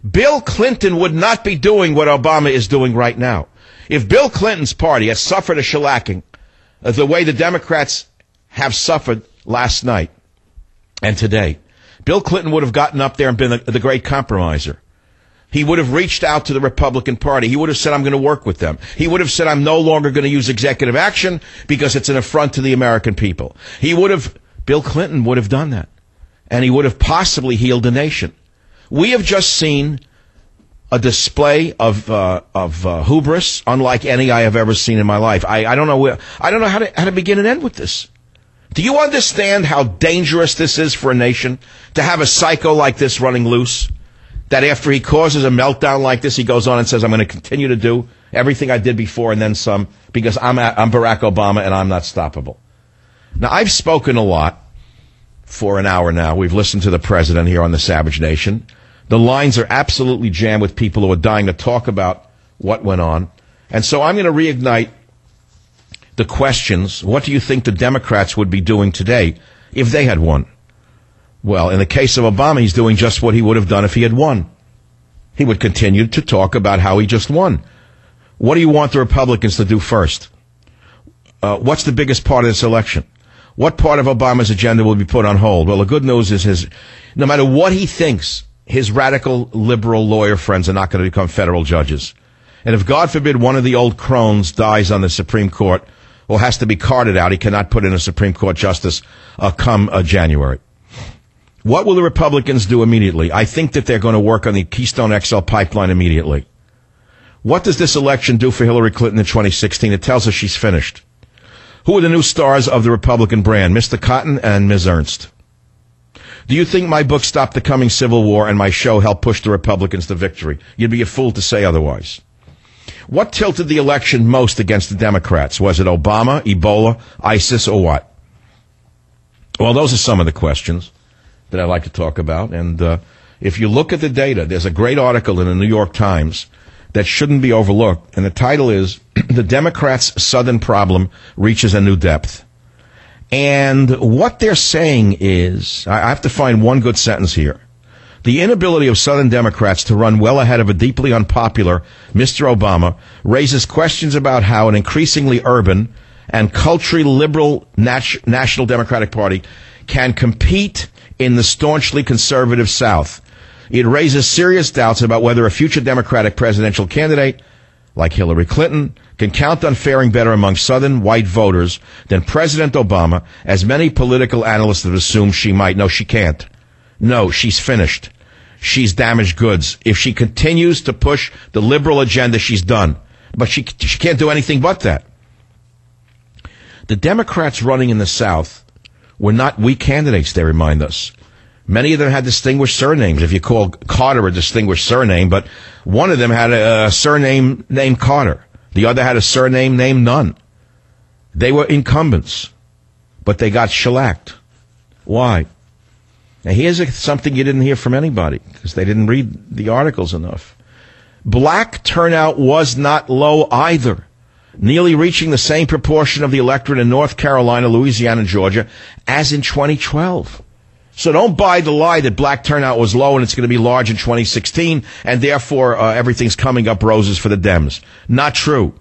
Bill Clinton would not be doing what Obama is doing right now. If Bill Clinton's party has suffered a shellacking the way the Democrats have suffered last night and today, Bill Clinton would have gotten up there and been the great compromiser. He would have reached out to the Republican Party. He would have said, I'm going to work with them. He would have said, I'm no longer going to use executive action because it's an affront to the American people. Bill Clinton would have done that. And he would have possibly healed the nation. We have just seen a display of hubris unlike any I have ever seen in my life. I don't know how to begin and end with this. Do you understand how dangerous this is for a nation to have a psycho like this running loose? That after he causes a meltdown like this, he goes on and says, I'm going to continue to do everything I did before and then some because I'm Barack Obama and I'm not stoppable. Now, I've spoken a lot for an hour now. We've listened to the president here on the Savage Nation. The lines are absolutely jammed with people who are dying to talk about what went on. And so I'm going to reignite the questions. What do you think the Democrats would be doing today if they had won? Well, in the case of Obama, he's doing just what he would have done if he had won. He would continue to talk about how he just won. What do you want the Republicans to do first? What's the biggest part of this election? What part of Obama's agenda will be put on hold? Well, the good news is no matter what he thinks, his radical liberal lawyer friends are not going to become federal judges. And if, God forbid, one of the old crones dies on the Supreme Court or has to be carted out, he cannot put in a Supreme Court justice come January. What will the Republicans do immediately? I think that they're going to work on the Keystone XL pipeline immediately. What does this election do for Hillary Clinton in 2016? It tells us she's finished. Who are the new stars of the Republican brand? Mr. Cotton and Ms. Ernst. Do you think my book, Stop the Coming Civil War, and my show helped push the Republicans to victory? You'd be a fool to say otherwise. What tilted the election most against the Democrats? Was it Obama, Ebola, ISIS, or what? Well, those are some of the questions that I'd like to talk about. And if you look at the data, there's a great article in the New York Times that shouldn't be overlooked. And the title is, The Democrats' Southern Problem Reaches a New Depth. And what they're saying is, I have to find one good sentence here. The inability of Southern Democrats to run well ahead of a deeply unpopular Mr. Obama raises questions about how an increasingly urban and culturally liberal National Democratic Party can compete in the staunchly conservative South. It raises serious doubts about whether a future Democratic presidential candidate, like Hillary Clinton, can count on faring better among Southern white voters than President Obama, as many political analysts have assumed she might. No, she can't. No, she's finished. She's damaged goods. If she continues to push the liberal agenda, she's done. But she can't do anything but that. The Democrats running in the South were not weak candidates, they remind us. Many of them had distinguished surnames, if you call Carter a distinguished surname, but one of them had a surname named Carter. The other had a surname named Nunn. They were incumbents, but they got shellacked. Why? Now, here's something you didn't hear from anybody, because they didn't read the articles enough. Black turnout was not low either, nearly reaching the same proportion of the electorate in North Carolina, Louisiana, and Georgia as in 2012. So don't buy the lie that black turnout was low and it's going to be large in 2016, and therefore everything's coming up roses for the Dems. Not true.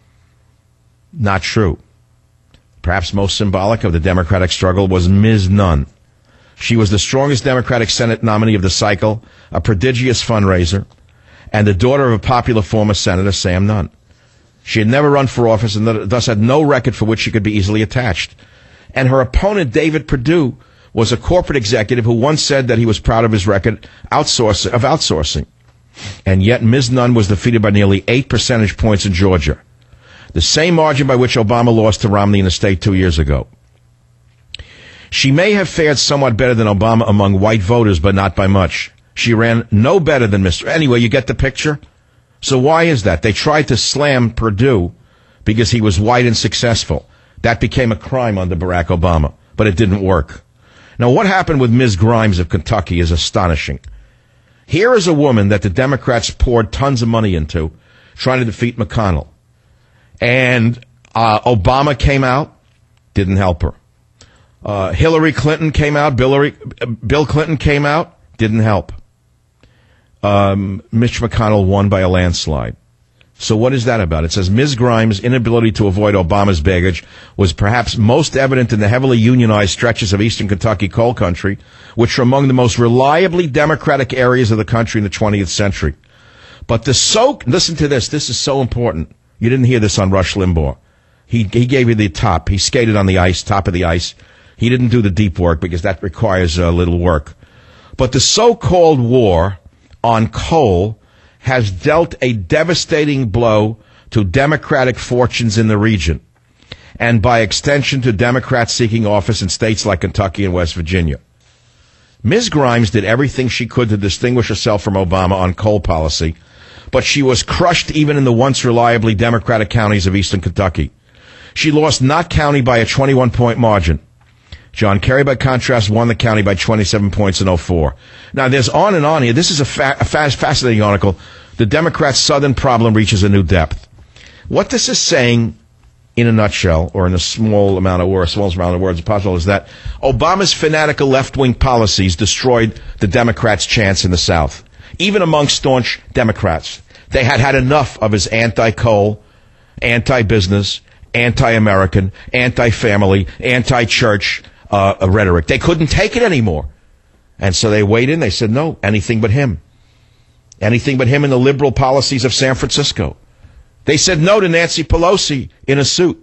Not true. Perhaps most symbolic of the Democratic struggle was Ms. Nunn. She was the strongest Democratic Senate nominee of the cycle, a prodigious fundraiser, and the daughter of a popular former Senator, Sam Nunn. She had never run for office and thus had no record for which she could be easily attached. And her opponent, David Perdue, was a corporate executive who once said that he was proud of his record of outsourcing. And yet Ms. Nunn was defeated by nearly 8 percentage points in Georgia, the same margin by which Obama lost to Romney in the state 2 years ago. She may have fared somewhat better than Obama among white voters, but not by much. She ran no better than Mr. Anyway, you get the picture? So why is that? They tried to slam Perdue because he was white and successful. That became a crime under Barack Obama, but it didn't work. Now, what happened with Ms. Grimes of Kentucky is astonishing. Here is a woman that the Democrats poured tons of money into, trying to defeat McConnell. And Obama came out, didn't help her. Hillary Clinton came out, Bill Clinton came out, didn't help. Mitch McConnell won by a landslide. So what is that about? It says Ms. Grimes' inability to avoid Obama's baggage was perhaps most evident in the heavily unionized stretches of eastern Kentucky coal country, which are among the most reliably Democratic areas of the country in the 20th century. But listen to this. This is so important. You didn't hear this on Rush Limbaugh. He gave you the top. He skated on the ice, top of the ice. He didn't do the deep work because that requires a little work. But the so-called war on coal has dealt a devastating blow to Democratic fortunes in the region, and by extension to Democrats seeking office in states like Kentucky and West Virginia. Ms. Grimes did everything she could to distinguish herself from Obama on coal policy, but she was crushed even in the once reliably Democratic counties of eastern Kentucky. She lost Knott County by a 21-point margin. John Kerry, by contrast, won the county by 27 points in 2004. Now, there's on and on here. This is a fascinating article. The Democrats' southern problem reaches a new depth. What this is saying, in a nutshell, or in a small amount of words, smallest amount of words possible, is that Obama's fanatical left-wing policies destroyed the Democrats' chance in the South. Even among staunch Democrats, they had enough of his anti-coal, anti-business, anti-American, anti-family, anti-church rhetoric. They couldn't take it anymore. And so they weighed in. They said, no, anything but him. Anything but him and the liberal policies of San Francisco. They said no to Nancy Pelosi in a suit.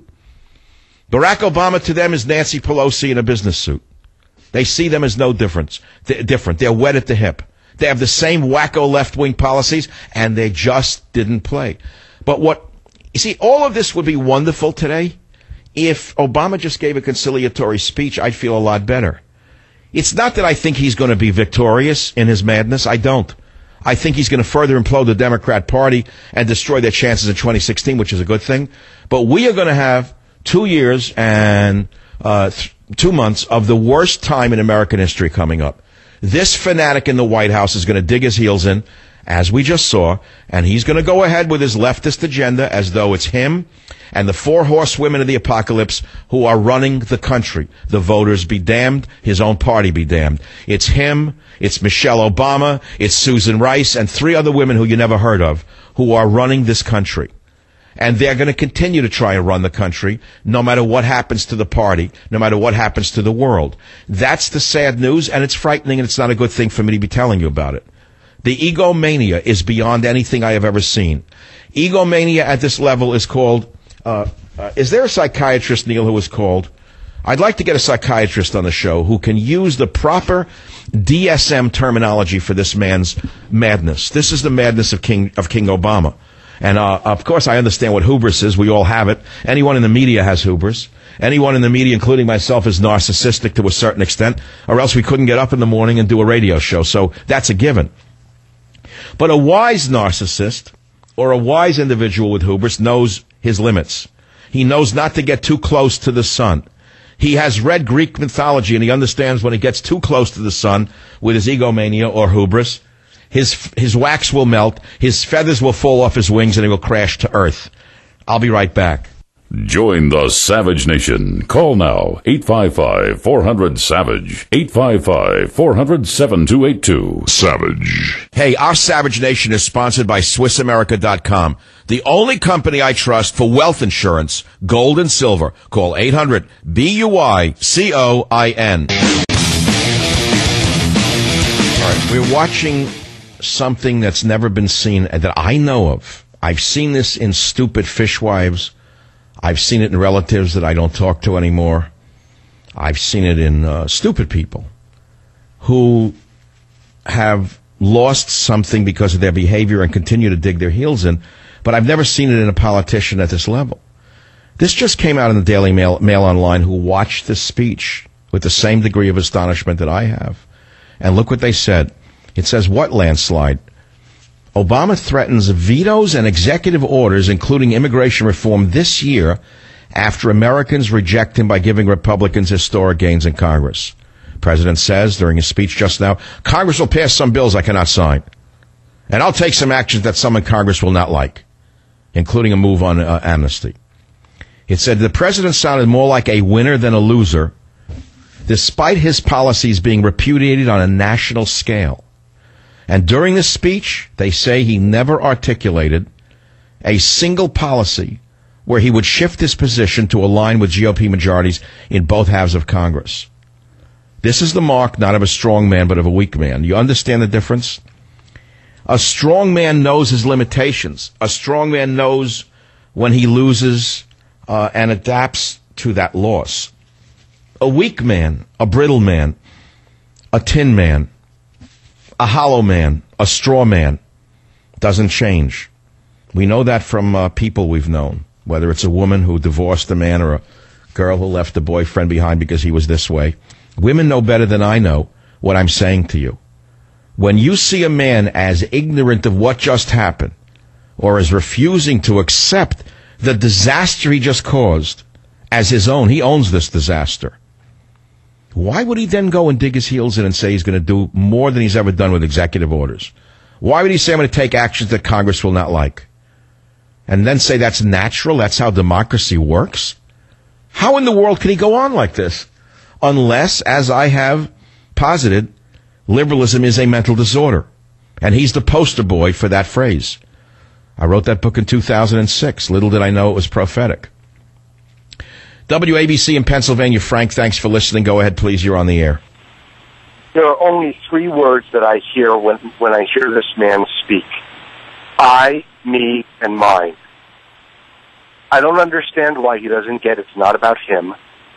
Barack Obama to them is Nancy Pelosi in a business suit. They see them as no different. They're wet at the hip. They have the same wacko left-wing policies, and they just didn't play. But you see, all of this would be wonderful today. If Obama just gave a conciliatory speech, I'd feel a lot better. It's not that I think he's going to be victorious in his madness. I don't. I think he's going to further implode the Democrat Party and destroy their chances in 2016, which is a good thing. But we are going to have 2 years and 2 months of the worst time in American history coming up. This fanatic in the White House is going to dig his heels in, as we just saw, and he's going to go ahead with his leftist agenda as though it's him and the 4 horsewomen of the apocalypse who are running the country. The voters be damned, his own party be damned. It's him, it's Michelle Obama, it's Susan Rice, and 3 other women who you never heard of who are running this country. And they're going to continue to try and run the country no matter what happens to the party, no matter what happens to the world. That's the sad news, and it's frightening, and it's not a good thing for me to be telling you about it. The egomania is beyond anything I have ever seen. Egomania at this level is called, is there a psychiatrist, Neil, who is called? I'd like to get a psychiatrist on the show who can use the proper DSM terminology for this man's madness. This is the madness of King Obama. And, of course, I understand what hubris is. We all have it. Anyone in the media has hubris. Anyone in the media, including myself, is narcissistic to a certain extent, or else we couldn't get up in the morning and do a radio show. So that's a given. But a wise narcissist or a wise individual with hubris knows his limits. He knows not to get too close to the sun. He has read Greek mythology, and he understands when he gets too close to the sun with his egomania or hubris, his wax will melt, his feathers will fall off his wings, and he will crash to earth. I'll be right back. Join the Savage Nation. Call now, 855-400-SAVAGE, 855-400-7282. Savage. Hey, our Savage Nation is sponsored by SwissAmerica.com, the only company I trust for wealth insurance, gold and silver. Call 800-BUICOIN. All right, we're watching something that's never been seen that I know of. I've seen this in stupid fishwives. I've seen it in relatives that I don't talk to anymore. I've seen it in stupid people who have lost something because of their behavior and continue to dig their heels in, but I've never seen it in a politician at this level. This just came out in the Daily Mail Online, who watched this speech with the same degree of astonishment that I have. And look what they said. It says, what landslide? Obama threatens vetoes and executive orders, including immigration reform, this year after Americans reject him by giving Republicans historic gains in Congress. The president says during his speech just now, Congress will pass some bills I cannot sign. And I'll take some actions that some in Congress will not like, including a move on amnesty. It said the president sounded more like a winner than a loser, despite his policies being repudiated on a national scale. And during this speech, they say he never articulated a single policy where he would shift his position to align with GOP majorities in both halves of Congress. This is the mark not of a strong man, but of a weak man. You understand the difference? A strong man knows his limitations. A strong man knows when he loses and adapts to that loss. A weak man, a brittle man, a tin man, a hollow man, a straw man doesn't change. We know that from people we've known, whether it's a woman who divorced a man or a girl who left a boyfriend behind because he was this way. Women know better than I know what I'm saying to you. When you see a man as ignorant of what just happened or as refusing to accept the disaster he just caused as his own, he owns this disaster. Why would he then go and dig his heels in and say he's going to do more than he's ever done with executive orders? Why would he say I'm going to take actions that Congress will not like? And then say that's natural, that's how democracy works? How in the world can he go on like this? Unless, as I have posited, liberalism is a mental disorder. And he's the poster boy for that phrase. I wrote that book in 2006. Little did I know it was prophetic. WABC in Pennsylvania. Frank, thanks for listening. Go ahead, please. You're on the air. There are only three words that I hear when I hear this man speak. I, me, and mine. I don't understand why he doesn't get it's not about him.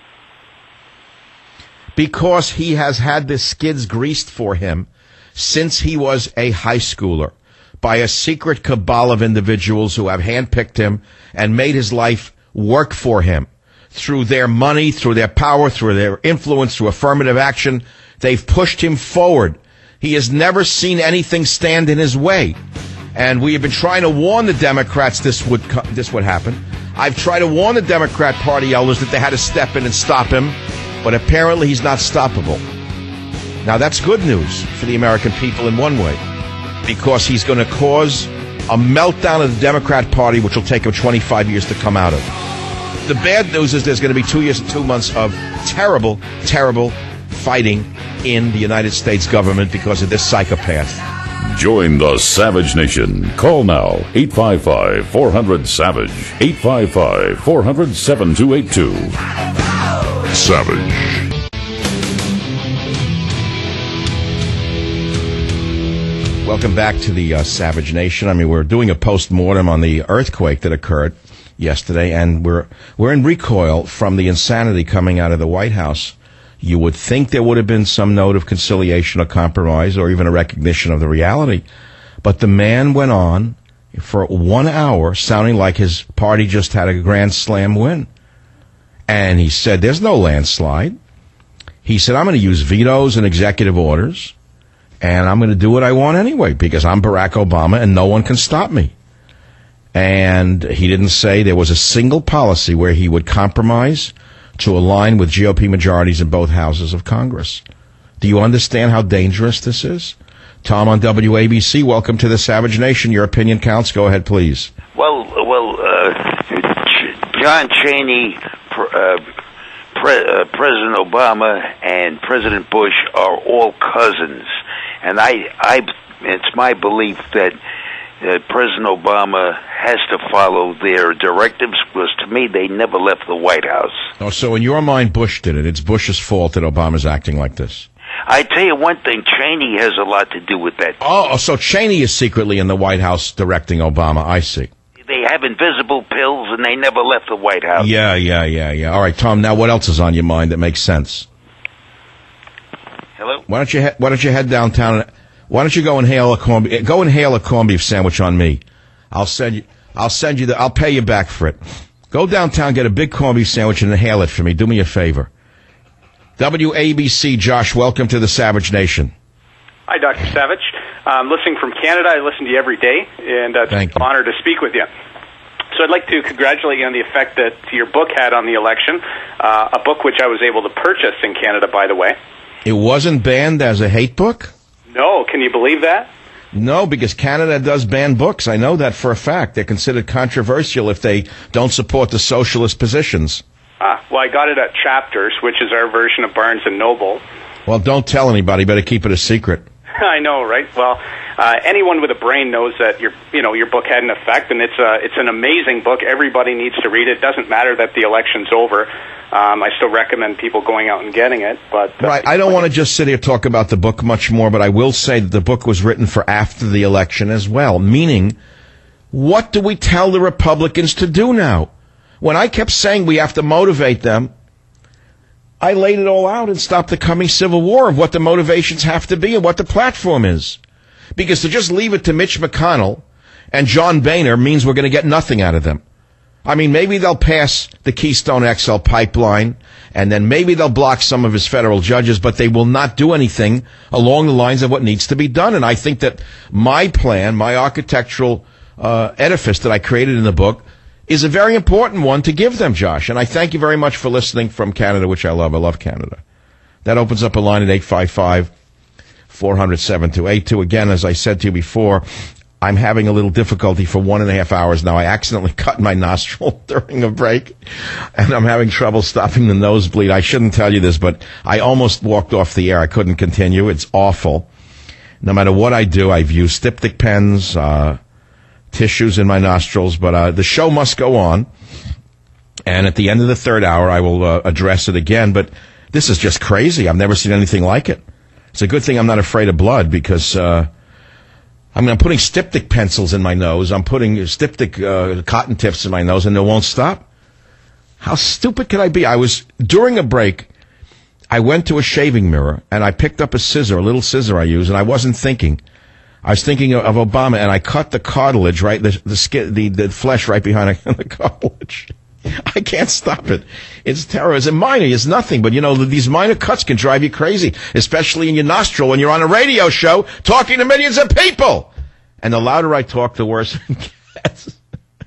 Because he has had the skids greased for him since he was a high schooler by a secret cabal of individuals who have handpicked him and made his life work for him. Through their money, through their power, through their influence, through affirmative action, they've pushed him forward. He has never seen anything stand in his way. And we have been trying to warn the Democrats this would happen. I've tried to warn the Democrat Party elders that they had to step in and stop him. But apparently he's not stoppable. Now, that's good news for the American people in one way, because he's going to cause a meltdown of the Democrat Party, which will take him 25 years to come out of. The bad news is there's going to be 2 years and 2 months of terrible, terrible fighting in the United States government because of this psychopath. Join the Savage Nation. Call now, 855-400-SAVAGE, 855-400-7282. Savage. Welcome back to the Savage Nation. I mean, we're doing a post-mortem on the earthquake that occurred yesterday, and we're in recoil from the insanity coming out of the White House. You would think there would have been some note of conciliation or compromise or even a recognition of the reality. But the man went on for 1 hour sounding like his party just had a grand slam win. And he said, there's no landslide. He said, I'm going to use vetoes and executive orders, and I'm going to do what I want anyway, because I'm Barack Obama and no one can stop me. And he didn't say there was a single policy where he would compromise to align with GOP majorities in both houses of Congress. Do you understand how dangerous this is? Tom on WABC, welcome to the Savage Nation. Your opinion counts. Go ahead, please. Well, John Cheney, President Obama, and President Bush are all cousins, and it's my belief that President Obama has to follow their directives, because to me they never left the White House. Oh, so in your mind, Bush did it. It's Bush's fault that Obama's acting like this. I tell you one thing, Cheney has a lot to do with that. Oh, so Cheney is secretly in the White House directing Obama. I see. They have invisible pills, and they never left the White House. Yeah. All right, Tom, now what else is on your mind that makes sense? Hello? Why don't you head downtown? Why don't you go inhale a corned beef sandwich on me? I'll pay you back for it. Go downtown, get a big corned beef sandwich, and inhale it for me. Do me a favor. WABC, Josh, welcome to the Savage Nation. Hi, Dr. Savage. I'm listening from Canada. I listen to you every day, and it's an honor to speak with you. So I'd like to congratulate you on the effect that your book had on the election, a book which I was able to purchase in Canada, by the way. It wasn't banned as a hate book? No, can you believe that? No, because Canada does ban books. I know that for a fact. They're considered controversial if they don't support the socialist positions. Well, I got it at Chapters, which is our version of Barnes & Noble. Well, don't tell anybody. Better keep it a secret. I know, right? Well, anyone with a brain knows that your book had an effect, and it's an amazing book. Everybody needs to read it. It doesn't matter that the election's over. I still recommend people going out and getting it. But right, I don't want to just sit here and talk about the book much more, but I will say that the book was written for after the election as well, meaning, what do we tell the Republicans to do now? When I kept saying we have to motivate them, I laid it all out and stopped the coming civil war of what the motivations have to be and what the platform is. Because to just leave it to Mitch McConnell and John Boehner means we're going to get nothing out of them. I mean, maybe they'll pass the Keystone XL pipeline, and then maybe they'll block some of his federal judges, but they will not do anything along the lines of what needs to be done. And I think that my plan, my architectural edifice that I created in the book, is a very important one to give them, Josh. And I thank you very much for listening from Canada, which I love. I love Canada. That opens up a line at 855-400-7282. Again, as I said to you before, I'm having a little difficulty for 1.5 hours now. I accidentally cut my nostril during a break, and I'm having trouble stopping the nosebleed. I shouldn't tell you this, but I almost walked off the air. I couldn't continue. It's awful. No matter what I do, I've used styptic pens, tissues in my nostrils, but the show must go on. And at the end of the third hour, I will address it again. But this is just crazy. I've never seen anything like it. It's a good thing I'm not afraid of blood, because I'm putting styptic pencils in my nose. I'm putting styptic cotton tips in my nose, and they won't stop. How stupid can I be? During a break, I went to a shaving mirror, and I picked up a little scissor I use, and I wasn't thinking. I was thinking of Obama, and I cut the cartilage, right, the skin, the flesh right behind the cartilage. I can't stop it. It's terror. It's minor. It's nothing. But, these minor cuts can drive you crazy, especially in your nostril when you're on a radio show talking to millions of people. And the louder I talk, the worse it gets.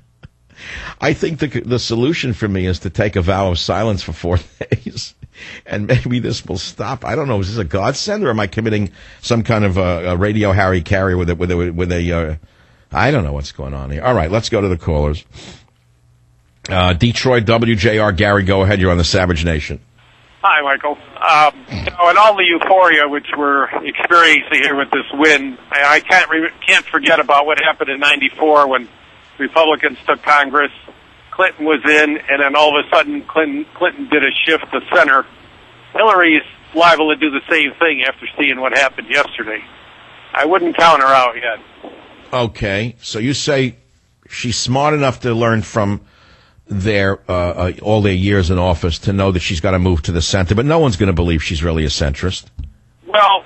I think the solution for me is to take a vow of silence for 4 days. And maybe this will stop. I don't know. Is this a godsend, or am I committing some kind of a radio Harry Carey with a I don't know what's going on here. All right, let's go to the callers. Detroit, WJR, Gary, go ahead. You're on the Savage Nation. Hi, Michael. In all the euphoria which we're experiencing here with this win, I can't forget about what happened in '94 when Republicans took Congress. Clinton was in, and then all of a sudden Clinton did a shift to center. Hillary's liable to do the same thing after seeing what happened yesterday. I wouldn't count her out yet. Okay, so you say she's smart enough to learn from all their years in office to know that she's got to move to the center, but no one's going to believe she's really a centrist. Well,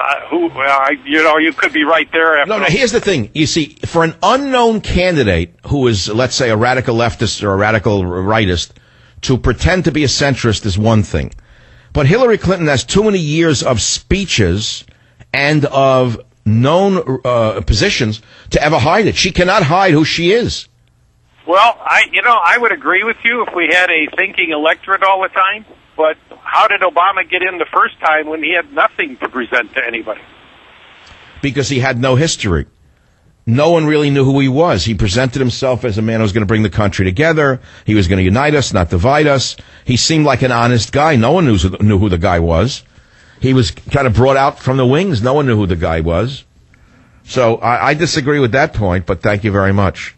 you could be right there. No, here's the thing. You see, for an unknown candidate who is, let's say, a radical leftist or a radical rightist, to pretend to be a centrist is one thing. But Hillary Clinton has too many years of speeches and of known positions to ever hide it. She cannot hide who she is. Well, I would agree with you if we had a thinking electorate all the time. But how did Obama get in the first time when he had nothing to present to anybody? Because he had no history. No one really knew who he was. He presented himself as a man who was going to bring the country together. He was going to unite us, not divide us. He seemed like an honest guy. No one knew who the guy was. He was kind of brought out from the wings. No one knew who the guy was. So I disagree with that point, but thank you very much.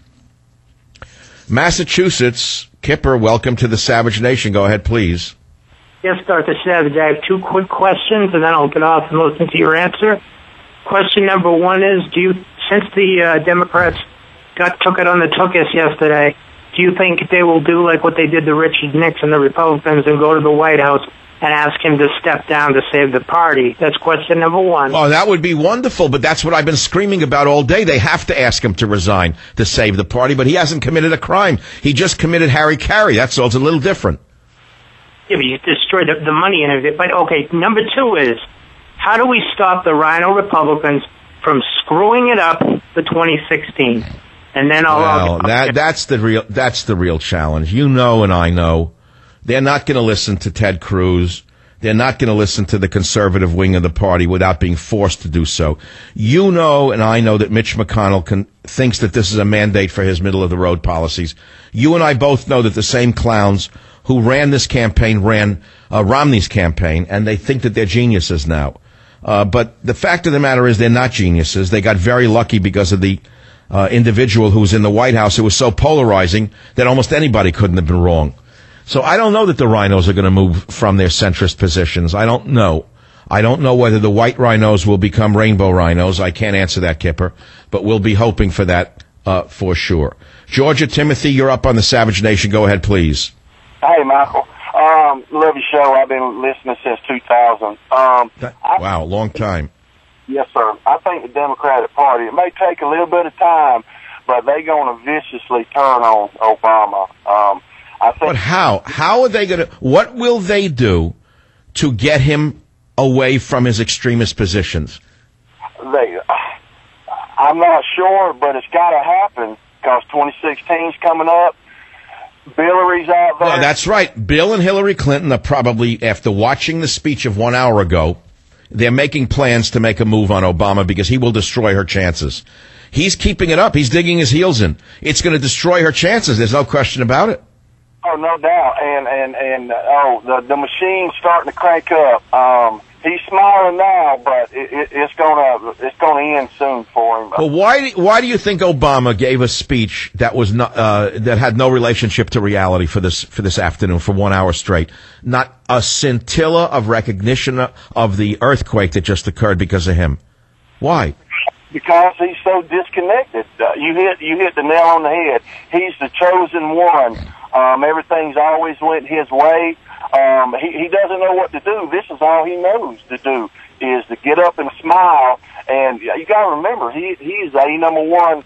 Massachusetts, Kipper, welcome to the Savage Nation. Go ahead, please. Yes, Dr. Savage, I have 2 quick questions, and then I'll get off and listen to your answer. Question number 1 is, since the Democrats took it on the tuchus yesterday, do you think they will do like what they did to Richard Nixon, the Republicans, and go to the White House and ask him to step down to save the party? That's question number 1. Oh, that would be wonderful, but that's what I've been screaming about all day. They have to ask him to resign to save the party, but he hasn't committed a crime. He just committed Harry Carey. That's all. It's a little different. Yeah, but you destroyed the money and everything. But, okay, number 2 is, how do we stop the Rhino Republicans from screwing it up for 2016? And then that's the real challenge. You know, and I know. They're not going to listen to Ted Cruz. They're not going to listen to the conservative wing of the party without being forced to do so. You know, and I know that Mitch McConnell thinks that this is a mandate for his middle-of-the-road policies. You and I both know that the same clowns who ran this campaign ran Romney's campaign, and they think that they're geniuses now. But the fact of the matter is they're not geniuses. They got very lucky because of the individual who was in the White House who was so polarizing that almost anybody couldn't have been wrong. So I don't know that the rhinos are going to move from their centrist positions. I don't know. I don't know whether the white rhinos will become rainbow rhinos. I can't answer that, Kipper, but we'll be hoping for that for sure. Georgia Timothy, you're up on the Savage Nation. Go ahead, please. Hey, Michael. Love your show. I've been listening since 2000. Wow, long time. Yes, sir. I think the Democratic Party, it may take a little bit of time, but they're going to viciously turn on Obama. I think. But how? How are they going to? What will they do to get him away from his extremist positions? I'm not sure, but it's got to happen because 2016's coming up. Hillary's out there. No, that's right. Bill and Hillary Clinton are probably, after watching the speech of 1 hour ago, they're making plans to make a move on Obama because he will destroy her chances. He's keeping it up. He's digging his heels in. It's going to destroy her chances. There's no question about it. Oh, no doubt. And the machine's starting to crank up. He's smiling now, but it's gonna end soon for him. Well, why do you think Obama gave a speech that was not that had no relationship to reality for this afternoon for 1 hour straight? Not a scintilla of recognition of the earthquake that just occurred because of him. Why? Because he's so disconnected. You hit the nail on the head. He's the chosen one. Everything's always went his way. He doesn't know what to do. This is all he knows to do is to get up and smile. And you got to remember, he's a number one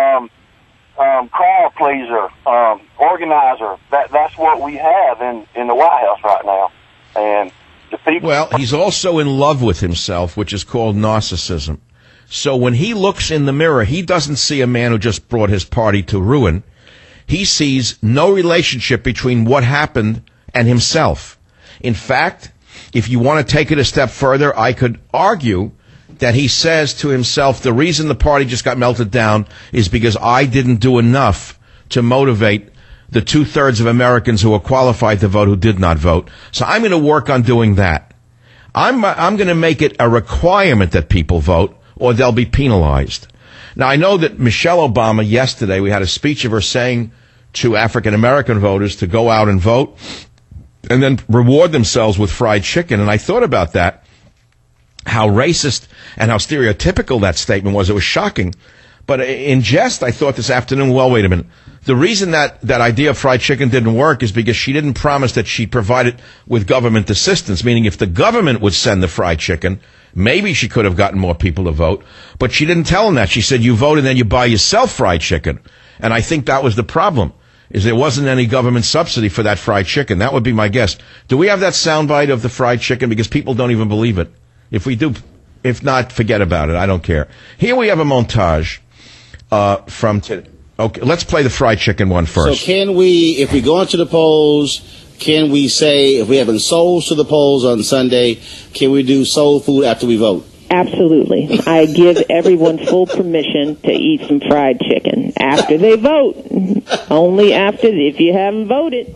crowd pleaser, organizer. That's what we have in the White House right now. And the people. Well, he's also in love with himself, which is called narcissism. So when he looks in the mirror, he doesn't see a man who just brought his party to ruin. He sees no relationship between what happened and himself. In fact, if you want to take it a step further, I could argue that he says to himself, the reason the party just got melted down is because I didn't do enough to motivate the 2/3 of Americans who are qualified to vote who did not vote. So I'm going to work on doing that. I'm going to make it a requirement that people vote or they'll be penalized. Now, I know that Michelle Obama yesterday, we had a speech of her saying to African-American voters to go out and vote and then reward themselves with fried chicken. And I thought about that, how racist and how stereotypical that statement was. It was shocking. But in jest, I thought this afternoon, well, wait a minute. The reason that idea of fried chicken didn't work is because she didn't promise that she'd provide it with government assistance, meaning if the government would send the fried chicken, maybe she could have gotten more people to vote. But she didn't tell them that. She said, you vote and then you buy yourself fried chicken. And I think that was the problem, is there wasn't any government subsidy for that fried chicken. That would be my guess. Do we have that soundbite of the fried chicken? Because people don't even believe it. If we do, if not, forget about it. I don't care. Here we have a montage from today. Okay, let's play the fried chicken one first. So can we, if we go into the polls, can we say, if we haven't sold to the polls on Sunday, can we do soul food after we vote? Absolutely. I give everyone full permission to eat some fried chicken after they vote. Only after, if you haven't voted.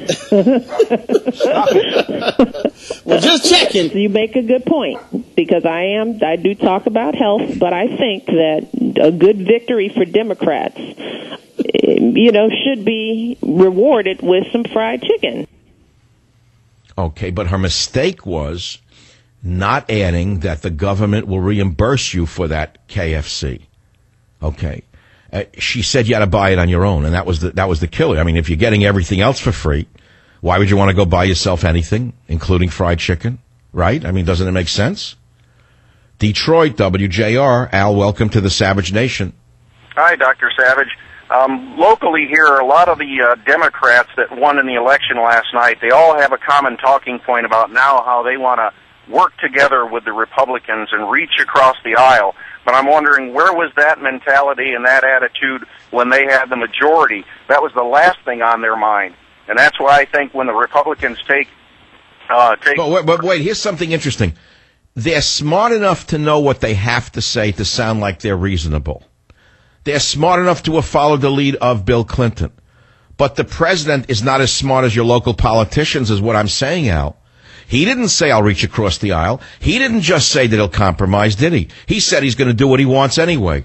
Well, just checking. You make a good point, because I do talk about health, but I think that a good victory for Democrats, should be rewarded with some fried chicken. Okay, but her mistake was not adding that the government will reimburse you for that KFC. Okay. She said you had to buy it on your own, and that was the killer. I mean, if you're getting everything else for free, why would you want to go buy yourself anything, including fried chicken? Right? I mean, doesn't it make sense? Detroit, WJR. Al, welcome to the Savage Nation. Hi, Dr. Savage. Locally here, a lot of the Democrats that won in the election last night, they all have a common talking point about now how they want to work together with the Republicans and reach across the aisle. But I'm wondering, where was that mentality and that attitude when they had the majority? That was the last thing on their mind. And that's why I think when the Republicans take... But wait, here's something interesting. They're smart enough to know what they have to say to sound like they're reasonable. They're smart enough to have followed the lead of Bill Clinton. But the president is not as smart as your local politicians, is what I'm saying, Al. He didn't say, I'll reach across the aisle. He didn't just say that he'll compromise, did he? He said he's going to do what he wants anyway.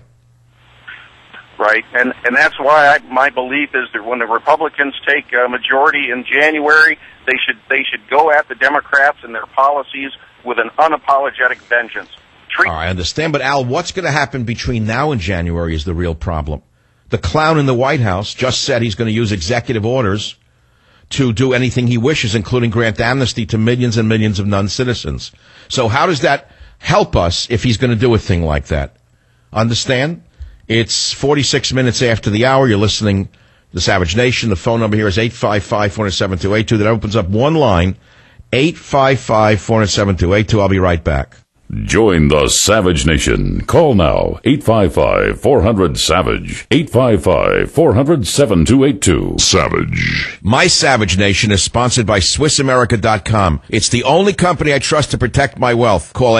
Right, and that's why my belief is that when the Republicans take a majority in January, they should go at the Democrats and their policies with an unapologetic vengeance. I understand, but Al, what's going to happen between now and January is the real problem. The clown in the White House just said he's going to use executive orders to do anything he wishes, including grant amnesty to millions and millions of non-citizens. So how does that help us if he's going to do a thing like that? Understand? It's 46 minutes after the hour. You're listening to The Savage Nation. The phone number here is 855-407-282. That opens up one line, 855-407-282. I'll be right back. Join the Savage Nation. Call now, 855-400-SAVAGE, 855-400-7282. Savage. My Savage Nation is sponsored by SwissAmerica.com. It's the only company I trust to protect my wealth. Call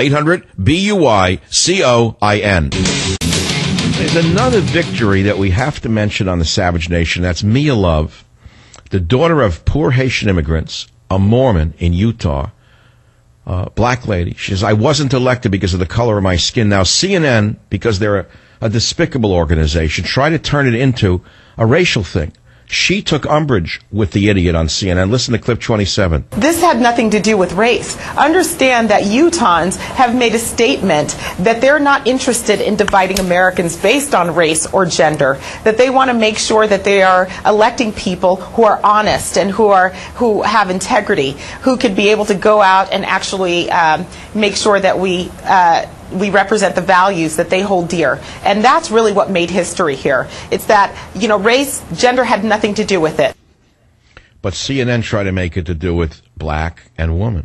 800-BUY-COIN. There's another victory that we have to mention on the Savage Nation. That's Mia Love, the daughter of poor Haitian immigrants, a Mormon in Utah. Black lady. She says, I wasn't elected because of the color of my skin. Now, CNN, because they're a despicable organization, try to turn it into a racial thing. She took umbrage with the idiot on CNN. Listen to clip 27. This had nothing to do with race. Understand that Utahns have made a statement that they're not interested in dividing Americans based on race or gender, that they want to make sure that they are electing people who are honest and who have integrity, who could be able to go out and actually make sure that we represent the values that they hold dear. And that's really what made history here. It's that, race, gender had nothing to do with it. But CNN tried to make it to do with black and woman.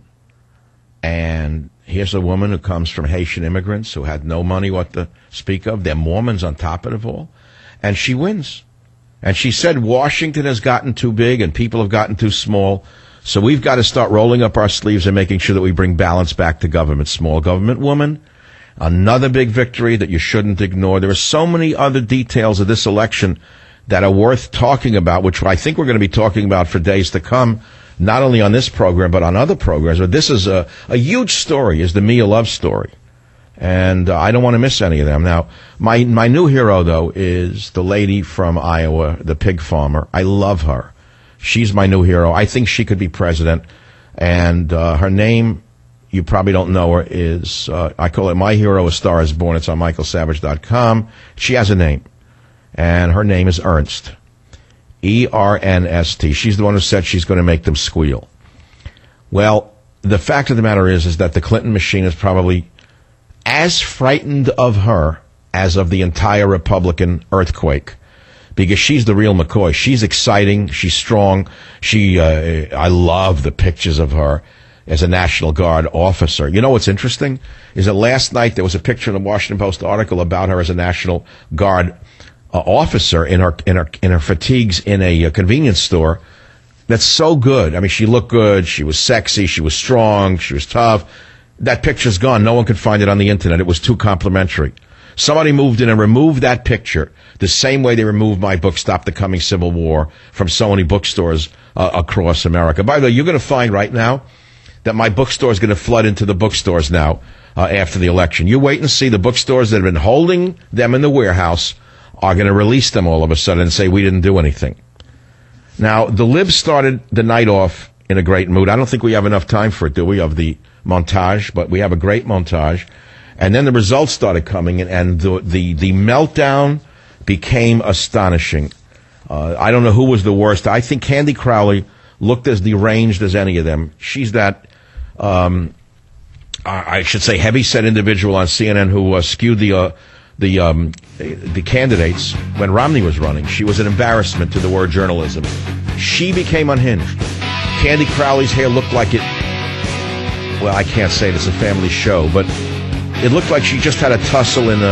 And here's a woman who comes from Haitian immigrants who had no money what to speak of. They're Mormons on top of it all. And she wins. And she said Washington has gotten too big and people have gotten too small. So we've got to start rolling up our sleeves and making sure that we bring balance back to government. Small government woman. Another big victory that you shouldn't ignore. There are so many other details of this election that are worth talking about, which I think we're going to be talking about for days to come, not only on this program, but on other programs. But this is a huge story, is the Mia Love story. And I don't want to miss any of them. Now, my new hero, though, is the lady from Iowa, the pig farmer. I love her. She's my new hero. I think she could be president. And her name, you probably don't know her, is, I call it My Hero, A Star Is Born. It's on michaelsavage.com. She has a name, and her name is Ernst. E-R-N-S-T. She's the one who said she's going to make them squeal. Well, the fact of the matter is that the Clinton machine is probably as frightened of her as of the entire Republican earthquake, because she's the real McCoy. She's exciting. She's strong. I love the pictures of her as a National Guard officer. You know what's interesting is that last night there was a picture in the Washington Post article about her as a National Guard officer in her fatigues in a convenience store. That's so good. I mean, she looked good. She was sexy. She was strong. She was tough. That picture's gone. No one could find it on the internet. It was too complimentary. Somebody moved in and removed that picture the same way they removed my book, Stop the Coming Civil War, from so many bookstores across America. By the way, you're going to find right now that my bookstore is going to flood into the bookstores now after the election. You wait and see. The bookstores that have been holding them in the warehouse are going to release them all of a sudden and say we didn't do anything. Now, the libs started the night off in a great mood. I don't think we have enough time for it, do we, of the montage, but we have a great montage. And then the results started coming, and the meltdown became astonishing. I don't know who was the worst. I think Candy Crowley looked as deranged as any of them. She's that, I should say, heavy-set individual on CNN who skewed the candidates when Romney was running. She was an embarrassment to the word journalism. She became unhinged. Candy Crowley's hair looked like it, well, I can't say it, it's a family show, but it looked like she just had a tussle in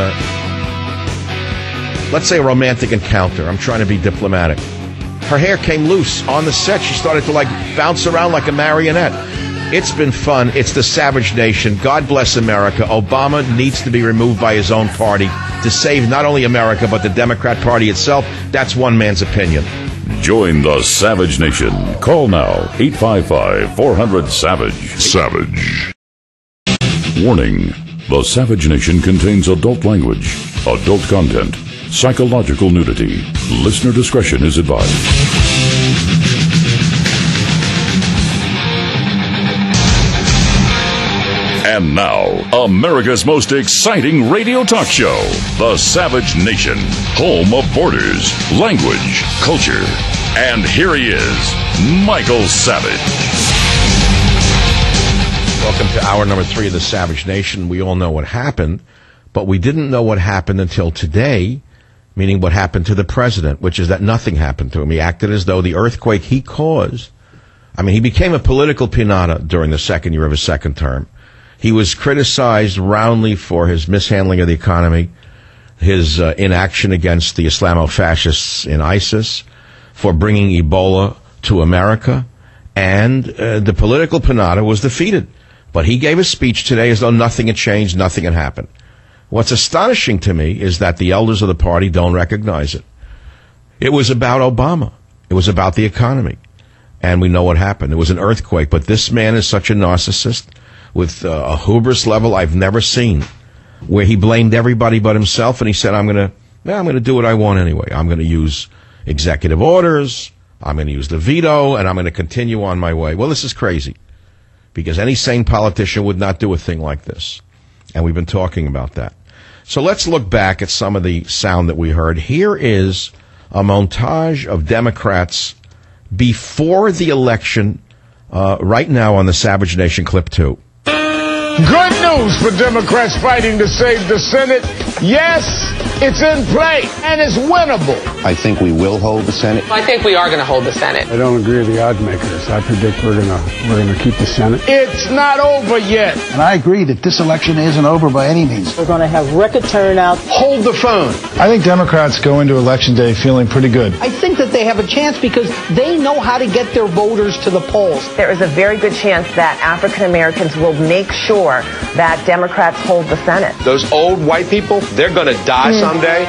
let's say a romantic encounter. I'm trying to be diplomatic. Her hair came loose on the set. She started to bounce around like a marionette. It's been fun. It's the Savage Nation. God bless America. Obama needs to be removed by his own party to save not only America, but the Democrat Party itself. That's one man's opinion. Join the Savage Nation. Call now, 855-400-SAVAGE. Savage. Warning. The Savage Nation contains adult language, adult content, psychological nudity. Listener discretion is advised. And now, America's most exciting radio talk show, The Savage Nation, home of borders, language, culture. And here he is, Michael Savage. Welcome to hour number 3 of The Savage Nation. We all know what happened, but we didn't know what happened until today, meaning what happened to the president, which is that nothing happened to him. He acted as though the earthquake he caused, he became a political pinata during the second year of his second term. He was criticized roundly for his mishandling of the economy, his inaction against the Islamo-fascists in ISIS, for bringing Ebola to America, and the political pinata was defeated. But he gave a speech today as though nothing had changed, nothing had happened. What's astonishing to me is that the elders of the party don't recognize it. It was about Obama. It was about the economy. And we know what happened. It was an earthquake, but this man is such a narcissist, with a hubris level I've never seen, where he blamed everybody but himself, and he said, I'm going to do what I want anyway. I'm going to use executive orders, I'm going to use the veto, and I'm going to continue on my way. Well, this is crazy, because any sane politician would not do a thing like this, and we've been talking about that. So let's look back at some of the sound that we heard. Here is a montage of Democrats before the election, right now on the Savage Nation Clip 2. Good news for Democrats fighting to save the Senate. Yes, it's in play, and it's winnable. I think we will hold the Senate. I think we are going to hold the Senate. I don't agree with the odds makers. I predict we're going to keep the Senate. It's not over yet. And I agree that this election isn't over by any means. We're going to have record turnout. Hold the phone. I think Democrats go into Election Day feeling pretty good. I think that they have a chance because they know how to get their voters to the polls. There is a very good chance that African Americans will make sure that Democrats hold the Senate. Those old white people, they're going to die someday.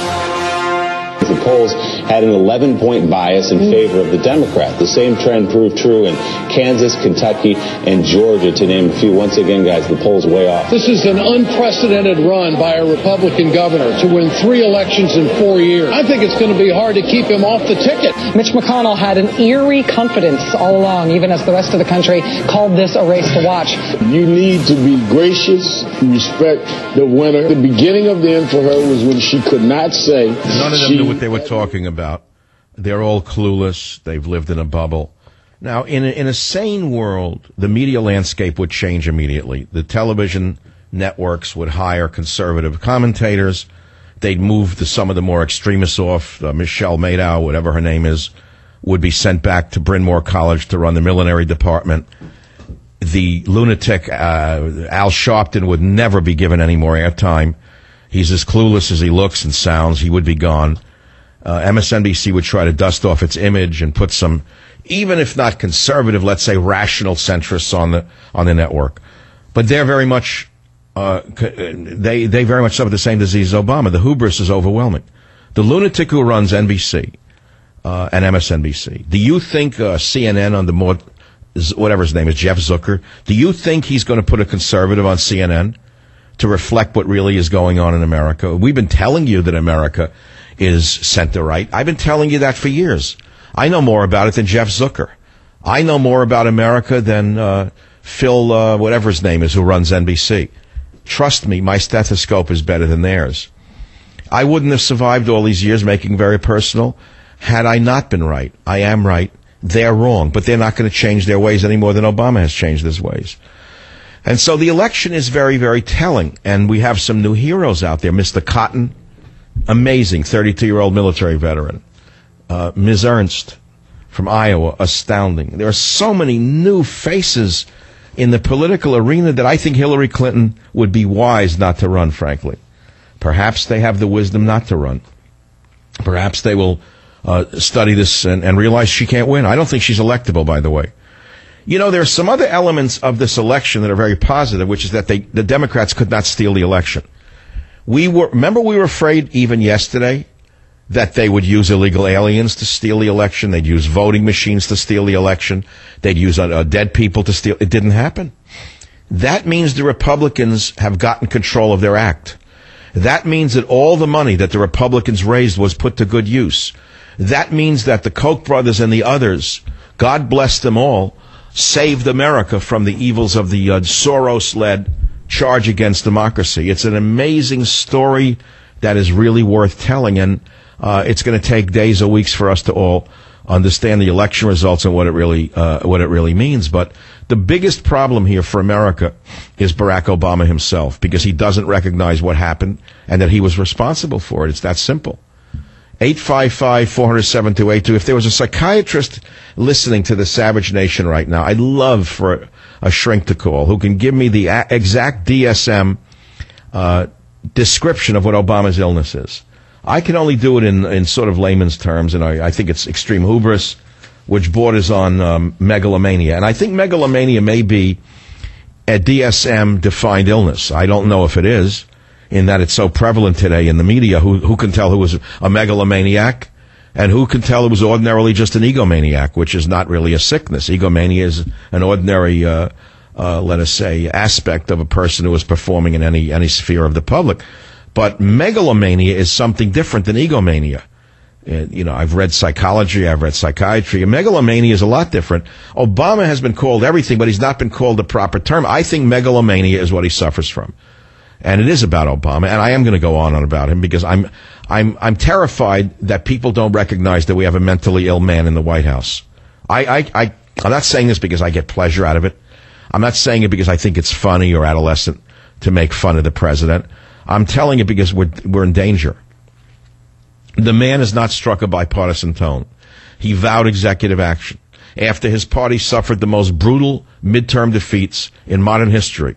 The polls had an 11-point bias in favor of the Democrat. The same trend proved true in Kansas, Kentucky, and Georgia, to name a few. Once again, guys, the polls way off. This is an unprecedented run by a Republican governor to win 3 elections in 4 years. I think it's going to be hard to keep him off the ticket. Mitch McConnell had an eerie confidence all along, even as the rest of the country called this a race to watch. You need to be gracious, respect the winner. The beginning of the end for her was when she could not say. None of them knew what they were talking about. They're all clueless. They've lived in a bubble. Now, in a sane world, the media landscape would change immediately. The television networks would hire conservative commentators. They'd move some of the more extremists off. Michelle Maddow, whatever her name is, would be sent back to Bryn Mawr College to run the millinery department. The lunatic Al Sharpton would never be given any more airtime. He's as clueless as he looks and sounds. He would be gone. MSNBC would try to dust off its image and put some, even if not conservative, let's say rational centrists on the network. But they're very much they very much suffer the same disease as Obama. The hubris is overwhelming. The lunatic who runs NBC and MSNBC. Do you think CNN under whatever his name is, Jeff Zucker? Do you think he's going to put a conservative on CNN to reflect what really is going on in America? We've been telling you that America is center-right. I've been telling you that for years. I know more about it than Jeff Zucker. I know more about America than Phil, whatever his name is, who runs NBC. Trust me, my stethoscope is better than theirs. I wouldn't have survived all these years making very personal had I not been right. I am right. They're wrong, but they're not going to change their ways any more than Obama has changed his ways. And so the election is very, very telling, and we have some new heroes out there. Mr. Cotton, amazing 32-year-old military veteran. Ms. Ernst from Iowa, astounding. There are so many new faces in the political arena that I think Hillary Clinton would be wise not to run, frankly. Perhaps they have the wisdom not to run. Perhaps they will study this and realize she can't win. I don't think she's electable, by the way. You know, there are some other elements of this election that are very positive, which is that the Democrats could not steal the election. Remember we were afraid even yesterday that they would use illegal aliens to steal the election. They'd use voting machines to steal the election. They'd use dead people to steal. It didn't happen. That means the Republicans have gotten control of their act. That means that all the money that the Republicans raised was put to good use. That means that the Koch brothers and the others, God bless them all, saved America from the evils of the Soros-led charge against democracy. It's an amazing story that is really worth telling, and it's going to take days or weeks for us to all understand the election results and what it really means. But the biggest problem here for America is Barack Obama himself, because he doesn't recognize what happened and that he was responsible for it. It's that simple. 855-400-7282. If there was a psychiatrist listening to the Savage Nation right now, I'd love for a shrink to call who can give me the exact DSM description of what Obama's illness is. I can only do it in sort of layman's terms, and I think it's extreme hubris, which borders on megalomania. And I think megalomania may be a DSM-defined illness. I don't know if it is, in that it's so prevalent today in the media. Who can tell who was a megalomaniac, and who can tell who was ordinarily just an egomaniac, which is not really a sickness. Egomania is an ordinary, let us say, aspect of a person who is performing in any sphere of the public. But megalomania is something different than egomania. I've read psychology, I've read psychiatry, and megalomania is a lot different. Obama has been called everything, but he's not been called the proper term. I think megalomania is what he suffers from. And it is about Obama, and I am going to go on about him because I'm terrified that people don't recognize that we have a mentally ill man in the White House. I'm not saying this because I get pleasure out of it. I'm not saying it because I think it's funny or adolescent to make fun of the president. I'm telling it because we're in danger. The man is not struck a bipartisan tone. He vowed executive action after his party suffered the most brutal midterm defeats in modern history.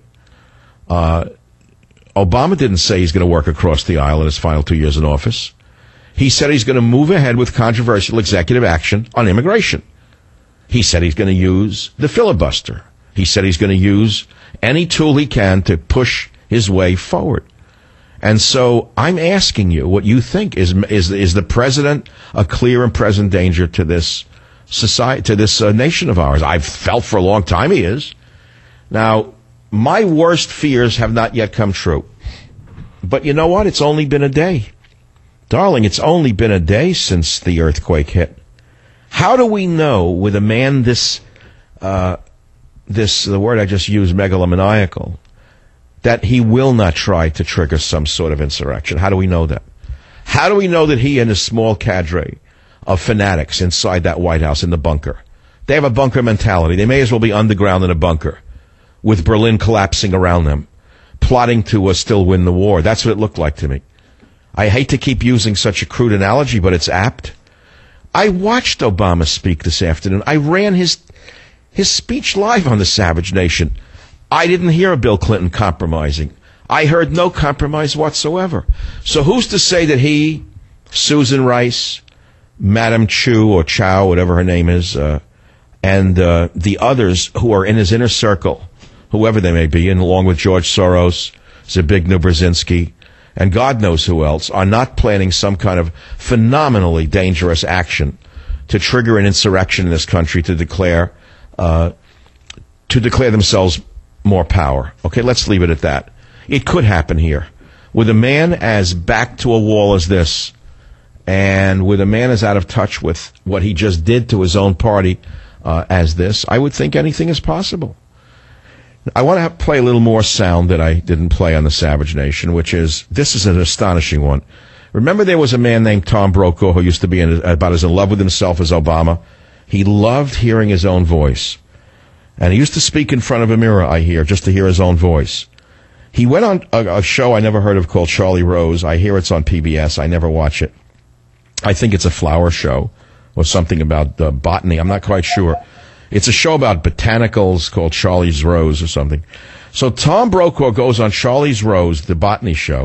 Obama didn't say he's going to work across the aisle in his final 2 years in office. He said he's going to move ahead with controversial executive action on immigration. He said he's going to use the filibuster. He said he's going to use any tool he can to push his way forward. And so I'm asking you what you think. Is the president a clear and present danger to this society, to this nation of ours? I've felt for a long time he is. Now, my worst fears have not yet come true. But you know what? It's only been a day. Darling, it's only been a day since the earthquake hit. How do we know with a man the word I just used, megalomaniacal, that he will not try to trigger some sort of insurrection? How do we know that? How do we know that he and his small cadre of fanatics inside that White House in the bunker, they have a bunker mentality. They may as well be underground in a bunker with Berlin collapsing around them, plotting to still win the war. That's what it looked like to me. I hate to keep using such a crude analogy, but it's apt. I watched Obama speak this afternoon. I ran his speech live on the Savage Nation. I didn't hear Bill Clinton compromising. I heard no compromise whatsoever. So who's to say that he, Susan Rice, Madam Chu or Chow, whatever her name is, and the others who are in his inner circle, whoever they may be, and along with George Soros, Zbigniew Brzezinski, and God knows who else, are not planning some kind of phenomenally dangerous action to trigger an insurrection in this country to declare themselves more power. Okay, let's leave it at that. It could happen here. With a man as back to a wall as this, and with a man as out of touch with what he just did to his own party as this, I would think anything is possible. I want to play a little more sound that I didn't play on the Savage Nation, which is, this is an astonishing one. Remember there was a man named Tom Brokaw who used to be about as in love with himself as Obama? He loved hearing his own voice. And he used to speak in front of a mirror, I hear, just to hear his own voice. He went on a show I never heard of called Charlie Rose. I hear it's on PBS. I never watch it. I think it's a flower show or something about botany. I'm not quite sure. It's a show about botanicals called Charlie's Rose or something. So Tom Brokaw goes on Charlie's Rose, the botany show,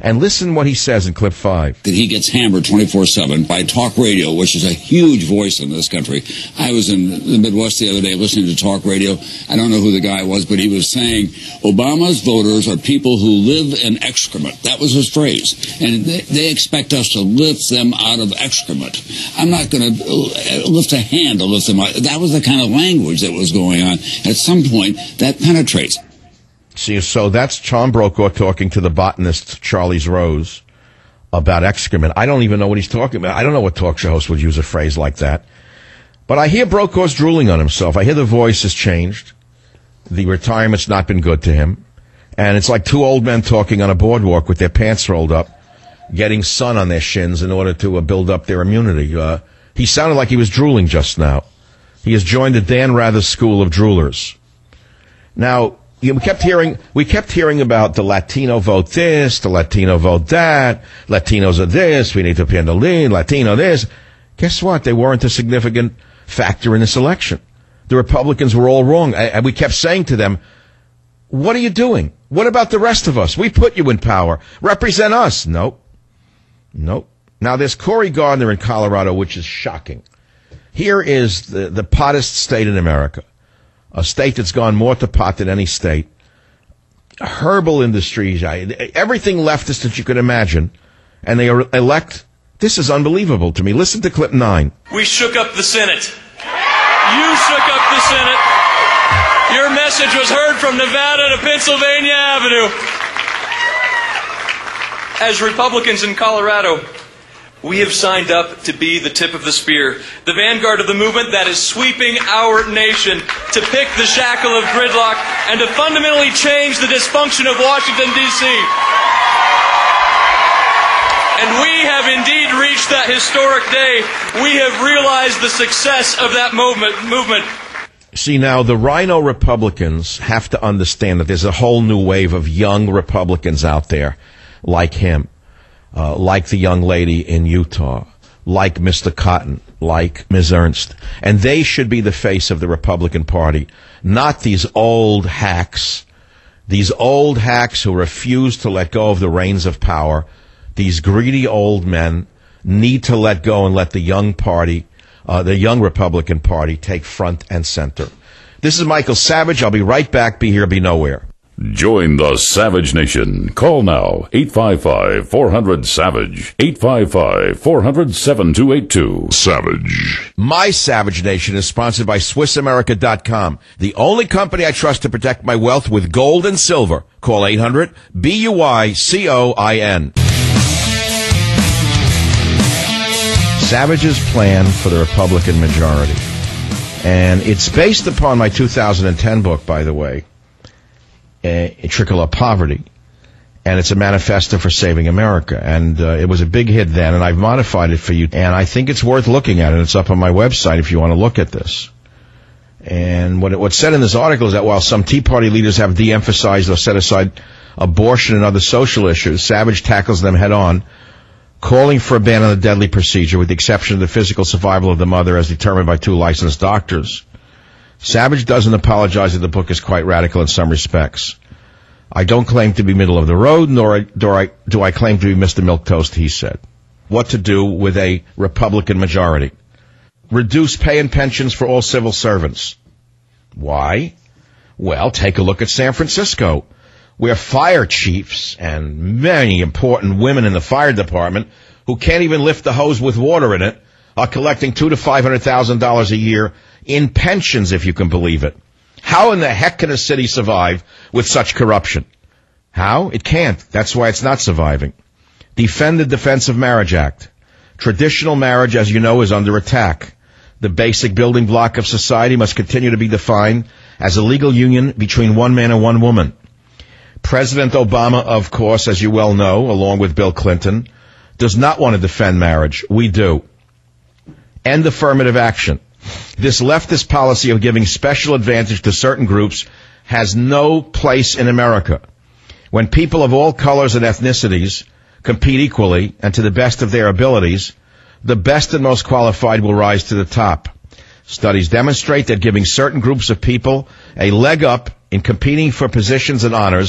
And listen what he says in clip 5. That he gets hammered 24/7 by talk radio, which is a huge voice in this country. I was in the Midwest the other day listening to talk radio. I don't know who the guy was, but he was saying Obama's voters are people who live in excrement. That was his phrase. And they expect us to lift them out of excrement. I'm not going to lift a hand to lift them out. That was the kind of language that was going on. At some point, that penetrates. See, so that's Tom Brokaw talking to the botanist Charles Rose about excrement. I don't even know what he's talking about. I don't know what talk show host would use a phrase like that. But I hear Brokaw's drooling on himself. I hear the voice has changed. The retirement's not been good to him. And it's like two old men talking on a boardwalk with their pants rolled up, getting sun on their shins in order to build up their immunity. He sounded like he was drooling just now. He has joined the Dan Rather School of Droolers. Now, we kept hearing about the Latino vote this, the Latino vote that, Latinos are this, we need to pin the lead, Latino this. Guess what? They weren't a significant factor in this election. The Republicans were all wrong. And we kept saying to them, what are you doing? What about the rest of us? We put you in power. Represent us. Nope. Now, there's Cory Gardner in Colorado, which is shocking. Here is the pottest state in America. A state that's gone more to pot than any state. Herbal industries, everything leftist that you could imagine. And they elect, this is unbelievable to me. Listen to clip 9. We shook up the Senate. You shook up the Senate. Your message was heard from Nevada to Pennsylvania Avenue. As Republicans in Colorado, we have signed up to be the tip of the spear, the vanguard of the movement that is sweeping our nation to pick the shackle of gridlock and to fundamentally change the dysfunction of Washington, D.C. And we have indeed reached that historic day. We have realized the success of that movement. See, now, the Rhino Republicans have to understand that there's a whole new wave of young Republicans out there like him. Like the young lady in Utah, like Mr. Cotton, like Ms. Ernst. And they should be the face of the Republican Party, not these old hacks. These old hacks who refuse to let go of the reins of power. These greedy old men need to let go and let the young party, the young Republican Party, take front and center. This is Michael Savage. I'll be right back. Be here, be nowhere. Join the Savage Nation. Call now, 855-400-SAVAGE, 855-400-7282. Savage. My Savage Nation is sponsored by SwissAmerica.com, the only company I trust to protect my wealth with gold and silver. Call 800-BUICOIN. Savage's plan for the Republican majority. And it's based upon my 2010 book, by the way. Trickle Up Poverty, and it's a manifesto for saving America, and it was a big hit then, and I've modified it for you, and I think it's worth looking at, and it's up on my website if you want to look at this. And what's said in this article is that while some Tea Party leaders have de-emphasized or set aside abortion and other social issues, Savage tackles them head on, calling for a ban on the deadly procedure with the exception of the physical survival of the mother as determined by 2 licensed doctors. Savage doesn't apologize that the book is quite radical in some respects. I don't claim to be middle of the road, nor do I claim to be Mr. Milquetoast, he said. What to do with a Republican majority? Reduce pay and pensions for all civil servants. Why? Well, take a look at San Francisco, where fire chiefs and many important women in the fire department who can't even lift the hose with water in it are collecting $200,000 to $500,000 a year in pensions, if you can believe it. How in the heck can a city survive with such corruption? How? It can't. That's why it's not surviving. Defend the Defense of Marriage Act. Traditional marriage, as you know, is under attack. The basic building block of society must continue to be defined as a legal union between one man and one woman. President Obama, of course, as you well know, along with Bill Clinton, does not want to defend marriage. We do. End affirmative action. This leftist policy of giving special advantage to certain groups has no place in America. When people of all colors and ethnicities compete equally and to the best of their abilities, the best and most qualified will rise to the top. Studies demonstrate that giving certain groups of people a leg up in competing for positions and honors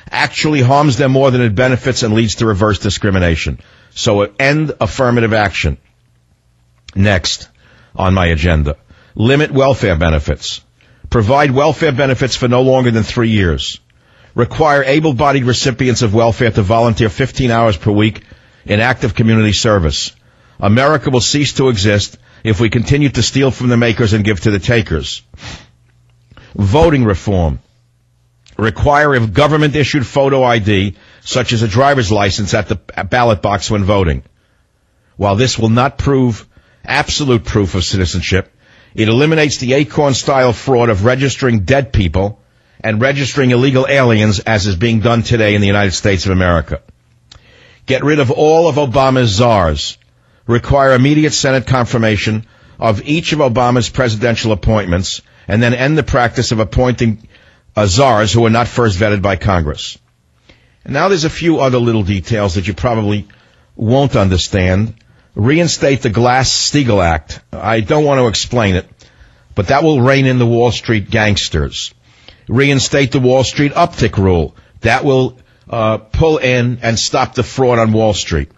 actually harms them more than it benefits and leads to reverse discrimination. So end affirmative action. Next on my agenda, limit welfare benefits. Provide welfare benefits for no longer than 3 years. Require able-bodied recipients of welfare to volunteer 15 hours per week in active community service. America will cease to exist if we continue to steal from the makers and give to the takers. Voting reform. Require a government-issued photo ID, such as a driver's license, at the ballot box when voting. While this will not prove absolute proof of citizenship, it eliminates the Acorn-style fraud of registering dead people and registering illegal aliens, as is being done today in the United States of America. Get rid of all of Obama's czars. Require immediate Senate confirmation of each of Obama's presidential appointments, and then end the practice of appointing czars who are not first vetted by Congress. And now there's a few other little details that you probably won't understand. Reinstate the Glass-Steagall Act. I don't want to explain it, but that will rein in the Wall Street gangsters. Reinstate the Wall Street uptick rule. That will pull in and stop the fraud on Wall Street.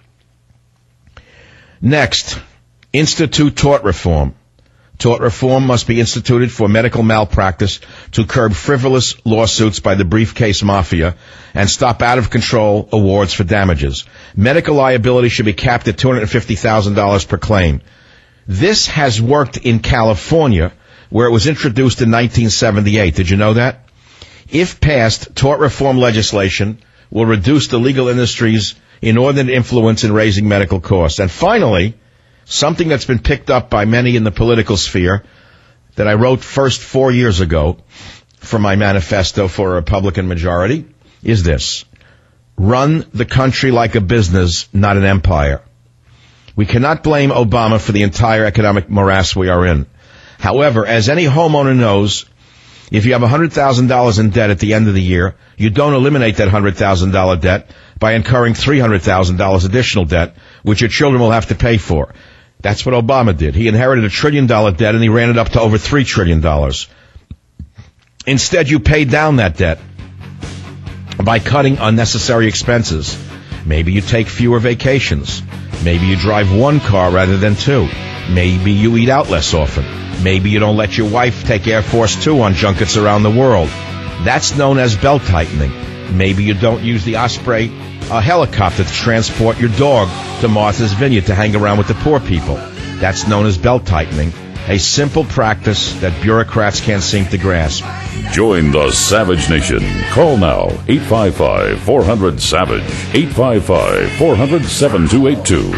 Next, institute tort reform. Tort reform must be instituted for medical malpractice to curb frivolous lawsuits by the briefcase mafia and stop out-of-control awards for damages. Medical liability should be capped at $250,000 per claim. This has worked in California, where it was introduced in 1978. Did you know that? If passed, tort reform legislation will reduce the legal industry's inordinate influence in raising medical costs. And finally, something that's been picked up by many in the political sphere that I wrote first 4 years ago for my manifesto for a Republican majority is this: run the country like a business, not an empire. We cannot blame Obama for the entire economic morass we are in. However, as any homeowner knows, if you have $100,000 in debt at the end of the year, you don't eliminate that $100,000 debt by incurring $300,000 additional debt, which your children will have to pay for. That's what Obama did. He inherited $1 trillion debt, and he ran it up to over $3 trillion. Instead, you paid down that debt by cutting unnecessary expenses. Maybe you take fewer vacations. Maybe you drive one car rather than two. Maybe you eat out less often. Maybe you don't let your wife take Air Force Two on junkets around the world. That's known as belt tightening. Maybe you don't use the Osprey helicopter to transport your dog to Martha's Vineyard to hang around with the poor people. That's known as belt tightening, a simple practice that bureaucrats can't seem to grasp. Join the Savage Nation. Call now, 855-400-SAVAGE, 855-400-7282.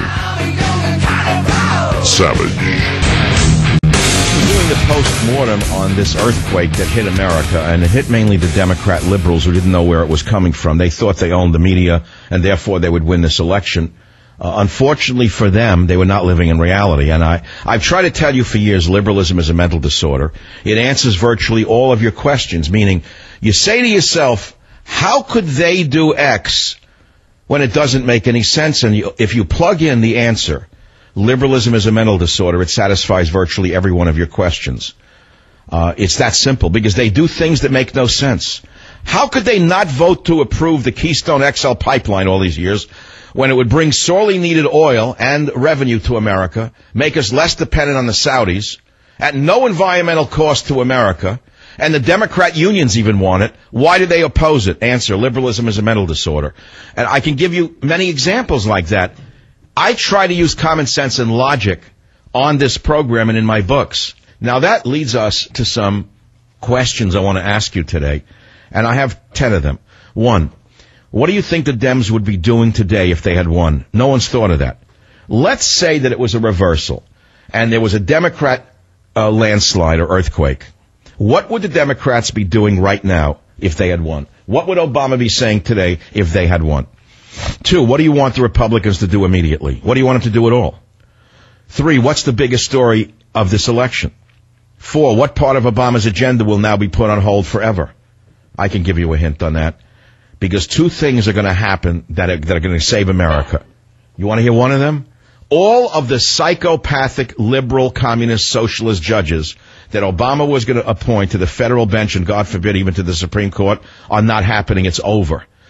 Savage. Doing the post-mortem on this earthquake that hit America, and it hit mainly the Democrat liberals who didn't know where it was coming from. They thought they owned the media, and therefore they would win this election. Unfortunately for them, they were not living in reality. And I've tried to tell you for years, liberalism is a mental disorder. It answers virtually all of your questions, meaning you say to yourself, how could they do X when it doesn't make any sense? And if you plug in the answer, liberalism is a mental disorder, it satisfies virtually every one of your questions. It's that simple, because they do things that make no sense. How could they not vote to approve the Keystone XL pipeline all these years when it would bring sorely needed oil and revenue to America, make us less dependent on the Saudis, at no environmental cost to America, and the Democrat unions even want it? Why do they oppose it? Answer: liberalism is a mental disorder. And I can give you many examples like that. I try to use common sense and logic on this program and in my books. Now that leads us to some questions I want to ask you today, and I have 10 of them. 1, what do you think the Dems would be doing today if they had won? No one's thought of that. Let's say that it was a reversal, and there was a Democrat landslide or earthquake. What would the Democrats be doing right now if they had won? What would Obama be saying today if they had won? 2, what do you want the Republicans to do immediately? What do you want them to do at all? 3, what's the biggest story of this election? 4, what part of Obama's agenda will now be put on hold forever? I can give you a hint on that, because 2 things are going to happen that are going to save America. You want to hear one of them? All of the psychopathic, liberal, communist, socialist judges that Obama was going to appoint to the federal bench, and God forbid even to the Supreme Court, are not happening. It's over.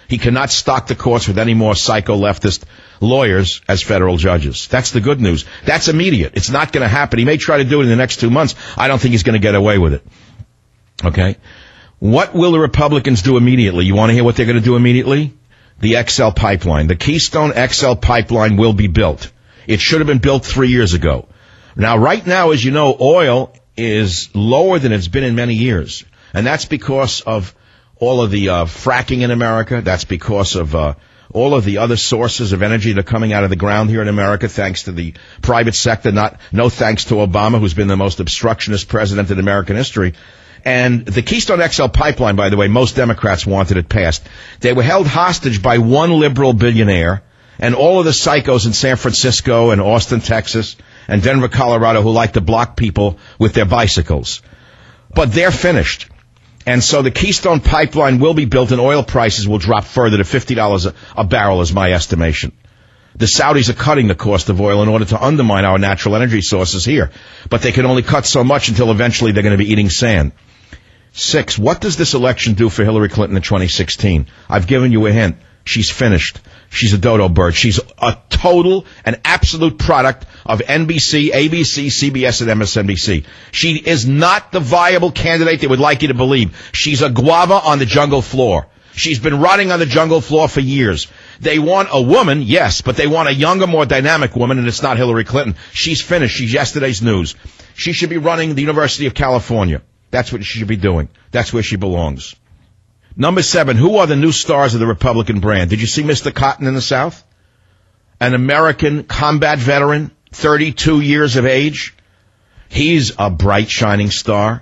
He cannot stock the courts with any more psycho-leftist lawyers as federal judges. That's the good news. That's immediate. It's not going to happen. He may try to do it in the next 2 months. I don't think he's going to get away with it. Okay? What will the Republicans do immediately? You want to hear what they're going to do immediately? The XL pipeline. The Keystone XL pipeline will be built. It should have been built 3 years ago. Now, right now, as you know, oil is lower than it's been in many years. And that's because of all of the fracking in America. That's because of all of the other sources of energy that are coming out of the ground here in America, thanks to the private sector, no thanks to Obama, who's been the most obstructionist president in American history. And the Keystone XL pipeline, by the way, most Democrats wanted it passed. They were held hostage by one liberal billionaire and all of the psychos in San Francisco and Austin, Texas, and Denver, Colorado, who like to block people with their bicycles. But they're finished. And so the Keystone pipeline will be built and oil prices will drop further to $50 a barrel is my estimation. The Saudis are cutting the cost of oil in order to undermine our natural energy sources here. But they can only cut so much until eventually they're going to be eating sand. 6, what does this election do for Hillary Clinton in 2016? I've given you a hint. She's finished. She's a dodo bird. She's a total and absolute product of NBC, ABC, CBS, and MSNBC. She is not the viable candidate they would like you to believe. She's a guava on the jungle floor. She's been rotting on the jungle floor for years. They want a woman, yes, but they want a younger, more dynamic woman, and it's not Hillary Clinton. She's finished. She's yesterday's news. She should be running the University of California. That's what she should be doing. That's where she belongs. Number 7, who are the new stars of the Republican brand? Did you see Mr. Cotton in the South? An American combat veteran, 32 years of age. He's a bright, shining star.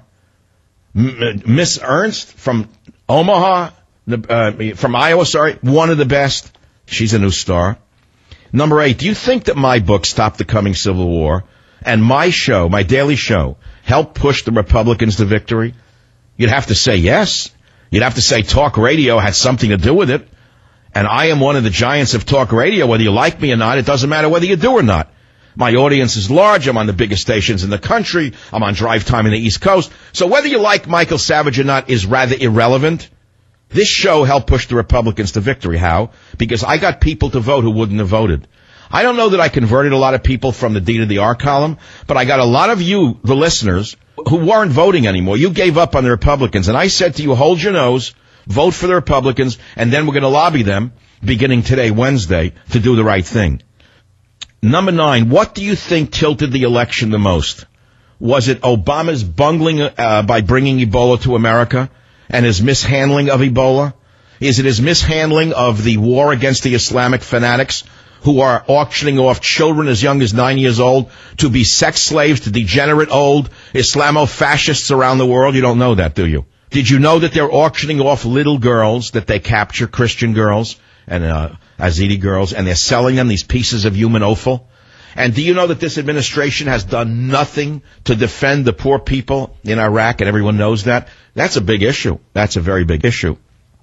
Miss Ernst from Omaha, from Iowa, one of the best. She's a new star. Number 8, do you think that my book, Stop the Coming Civil War, and my show, my daily show, helped push the Republicans to victory? You'd have to say yes. You'd have to say talk radio had something to do with it. And I am one of the giants of talk radio, whether you like me or not. It doesn't matter whether you do or not. My audience is large. I'm on the biggest stations in the country. I'm on drive time in the East Coast. So whether you like Michael Savage or not is rather irrelevant. This show helped push the Republicans to victory. How? Because I got people to vote who wouldn't have voted. I don't know that I converted a lot of people from the D to the R column, but I got a lot of you, the listeners, who weren't voting anymore. You gave up on the Republicans, and I said to you, hold your nose, vote for the Republicans, and then we're going to lobby them, beginning today, Wednesday, to do the right thing. Number 9, what do you think tilted the election the most? Was it Obama's bungling by bringing Ebola to America and his mishandling of Ebola? Is it his mishandling of the war against the Islamic fanatics who are auctioning off children as young as 9 years old to be sex slaves to degenerate old Islamo-fascists around the world? You don't know that, do you? Did you know that they're auctioning off little girls that they capture, Christian girls and Yazidi girls, and they're selling them these pieces of human offal? And do you know that this administration has done nothing to defend the poor people in Iraq, and everyone knows that? That's a big issue. That's a very big issue.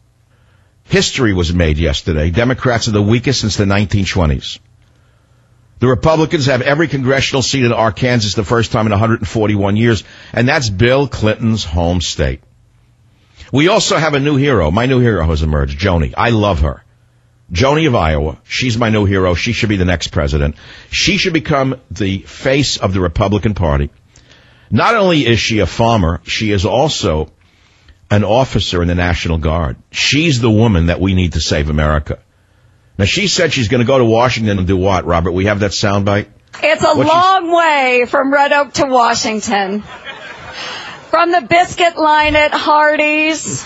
History was made yesterday. Democrats are the weakest since the 1920s. The Republicans have every congressional seat in Arkansas the first time in 141 years, and that's Bill Clinton's home state. We also have a new hero. My new hero has emerged, Joni. I love her. Joni of Iowa. She's my new hero. She should be the next president. She should become the face of the Republican Party. Not only is she a farmer, she is also an officer in the National Guard. She's the woman that we need to save America. Now, she said she's going to go to Washington and do what, Robert? We have that soundbite? It's a long way from Red Oak to Washington. From the biscuit line at Hardee's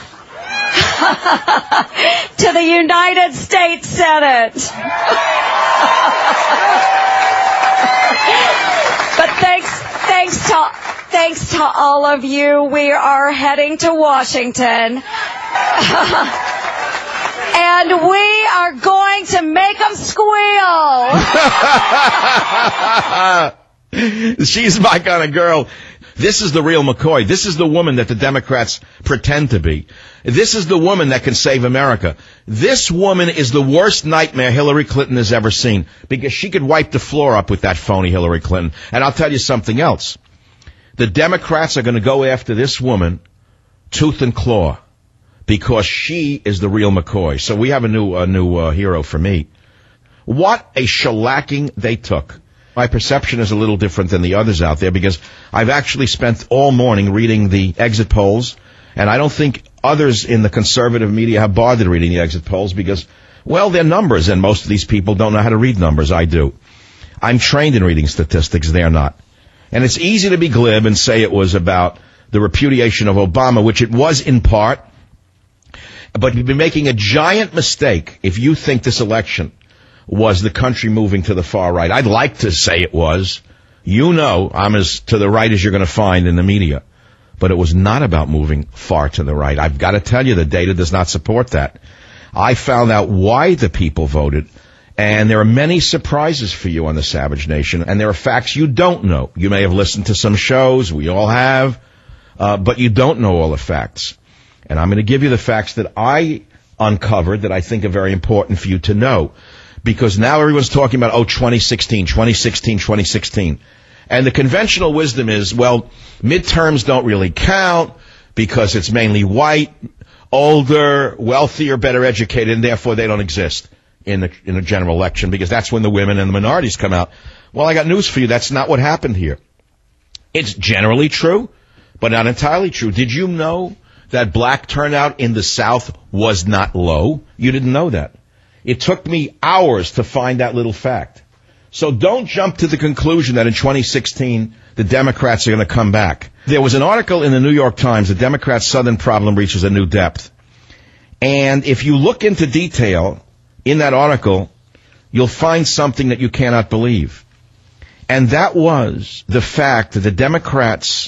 to the United States Senate. But thanks to all of you, we are heading to Washington. And we are going to make them squeal. She's my kind of girl. This is the real McCoy. This is the woman that the Democrats pretend to be. This is the woman that can save America. This woman is the worst nightmare Hillary Clinton has ever seen, because she could wipe the floor up with that phony Hillary Clinton. And I'll tell you something else. The Democrats are going to go after this woman tooth and claw, because she is the real McCoy. So we have a new hero for me. What a shellacking they took. My perception is a little different than the others out there because I've actually spent all morning reading the exit polls, and I don't think others in the conservative media have bothered reading the exit polls because, well, they're numbers, and most of these people don't know how to read numbers. I do. I'm trained in reading statistics. They're not. And it's easy to be glib and say it was about the repudiation of Obama, which it was in part, but you'd be making a giant mistake if you think this election was the country moving to the far right. I'd like to say it was. You know I'm as to the right as you're going to find in the media. But it was not about moving far to the right. I've got to tell you, the data does not support that. I found out why the people voted, and there are many surprises for you on the Savage Nation, and there are facts you don't know. You may have listened to some shows, we all have, but you don't know all the facts. And I'm going to give you the facts that I uncovered that I think are very important for you to know. Because now everyone's talking about, 2016. And the conventional wisdom is, well, midterms don't really count because it's mainly white, older, wealthier, better educated, and therefore they don't exist in a general election because that's when the women and the minorities come out. Well, I got news for you. That's not what happened here. It's generally true, but not entirely true. Did you know that black turnout in the South was not low? You didn't know that. It took me hours to find that little fact. So don't jump to the conclusion that in 2016 the Democrats are going to come back. There was an article in the New York Times, the Democrats' Southern problem reaches a new depth. And if you look into detail in that article, you'll find something that you cannot believe. And that was the fact that the Democrats'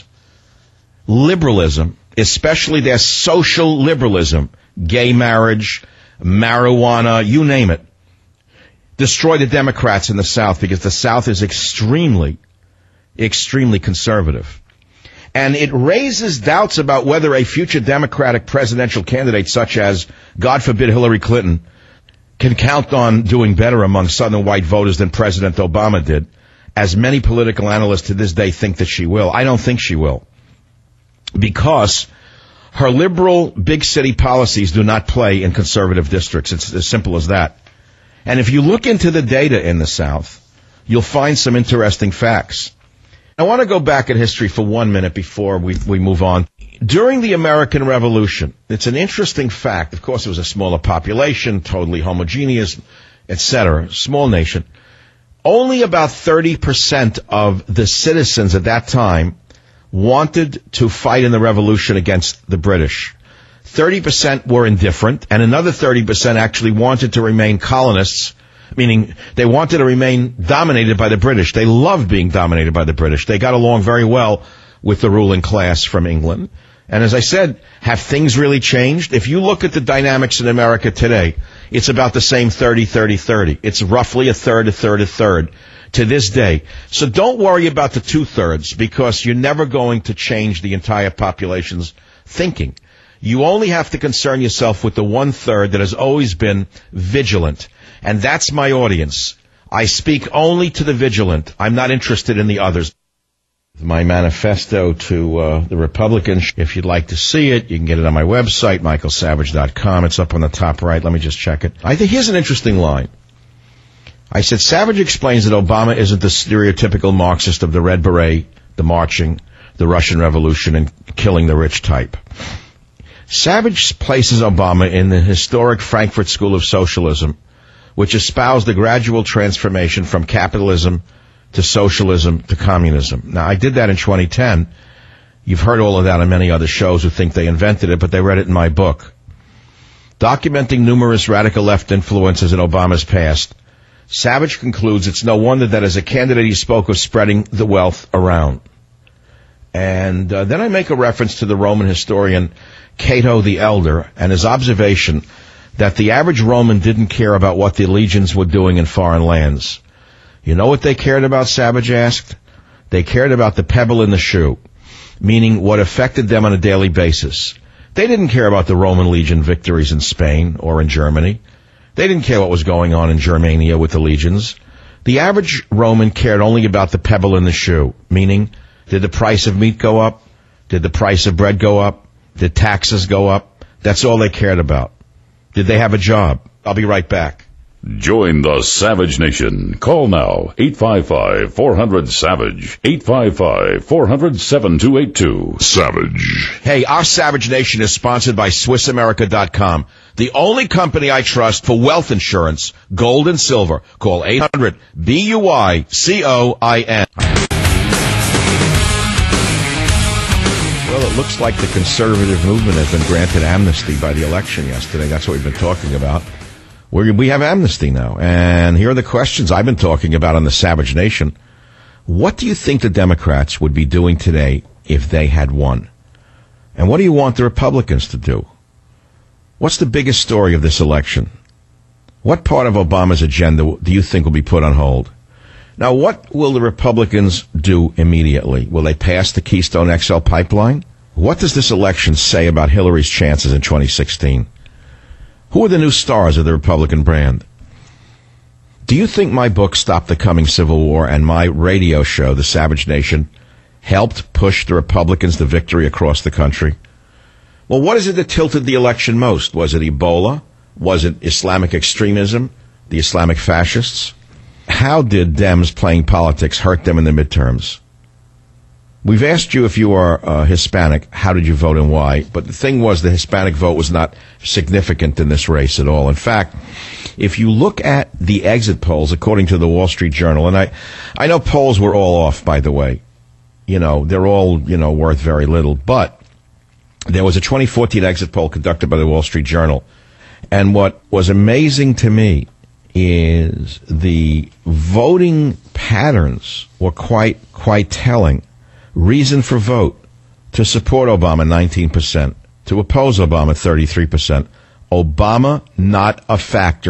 liberalism, especially their social liberalism, gay marriage, marijuana, you name it, destroy the Democrats in the South because the South is extremely, extremely conservative. And it raises doubts about whether a future Democratic presidential candidate such as, God forbid, Hillary Clinton, can count on doing better among Southern white voters than President Obama did, as many political analysts to this day think that she will. I don't think she will. Because her liberal big city policies do not play in conservative districts. It's as simple as that. And if you look into the data in the South, you'll find some interesting facts. I want to go back in history for 1 minute before we move on. During the American Revolution, it's an interesting fact. Of course, it was a smaller population, totally homogeneous, etc., small nation. Only about 30% of the citizens at that time wanted to fight in the revolution against the British. 30% were indifferent, and another 30% actually wanted to remain colonists, meaning they wanted to remain dominated by the British. They loved being dominated by the British. They got along very well with the ruling class from England. And as I said, have things really changed? If you look at the dynamics in America today, it's about the same 30-30-30. It's roughly a third to this day. So don't worry about the 2/3 because you're never going to change the entire population's thinking. You only have to concern yourself with the 1/3 that has always been vigilant. And that's my audience. I speak only to the vigilant. I'm not interested in the others. My manifesto to the Republicans, if you'd like to see it, you can get it on my website, michaelsavage.com. It's up on the top right. Let me just check it. I think here's an interesting line. I said, Savage explains that Obama isn't the stereotypical Marxist of the Red Beret, the marching, the Russian Revolution, and killing the rich type. Savage places Obama in the historic Frankfurt School of Socialism, which espoused the gradual transformation from capitalism to socialism to communism. Now, I did that in 2010. You've heard all of that on many other shows who think they invented it, but they read it in my book. Documenting numerous radical left influences in Obama's past, Savage concludes it's no wonder that as a candidate he spoke of spreading the wealth around. And then I make a reference to the Roman historian Cato the Elder and his observation that the average Roman didn't care about what the legions were doing in foreign lands. You know what they cared about, Savage asked? They cared about the pebble in the shoe, meaning what affected them on a daily basis. They didn't care about the Roman legion victories in Spain or in Germany. They didn't care what was going on in Germania with the legions. The average Roman cared only about the pebble in the shoe, meaning did the price of meat go up? Did the price of bread go up? Did taxes go up? That's all they cared about. Did they have a job? I'll be right back. Join the Savage Nation. Call now, 855-400-SAVAGE, 855-400-7282. Savage. Hey, our Savage Nation is sponsored by SwissAmerica.com, the only company I trust for wealth insurance, gold and silver. Call 800-BUICOIN. Well, it looks like the conservative movement has been granted amnesty by the election yesterday. That's what we've been talking about. We have amnesty now. And here are the questions I've been talking about on the Savage Nation. What do you think the Democrats would be doing today if they had won? And what do you want the Republicans to do? What's the biggest story of this election? What part of Obama's agenda do you think will be put on hold? Now, what will the Republicans do immediately? Will they pass the Keystone XL pipeline? What does this election say about Hillary's chances in 2016? Who are the new stars of the Republican brand? Do you think my book, Stop the Coming Civil War, and my radio show, The Savage Nation, helped push the Republicans to victory across the country? Well, what is it that tilted the election most? Was it Ebola? Was it Islamic extremism? The Islamic fascists? How did Dems playing politics hurt them in the midterms? We've asked you if you are Hispanic, how did you vote and why? But the thing was, the Hispanic vote was not significant in this race at all. In fact, if you look at the exit polls, according to the Wall Street Journal, and I know polls were all off, by the way. You know, they're all, worth very little. But there was a 2014 exit poll conducted by the Wall Street Journal. And what was amazing to me is the voting patterns were quite telling. Reason for vote: to support Obama, 19%. To oppose Obama, 33%. Obama, not a factor,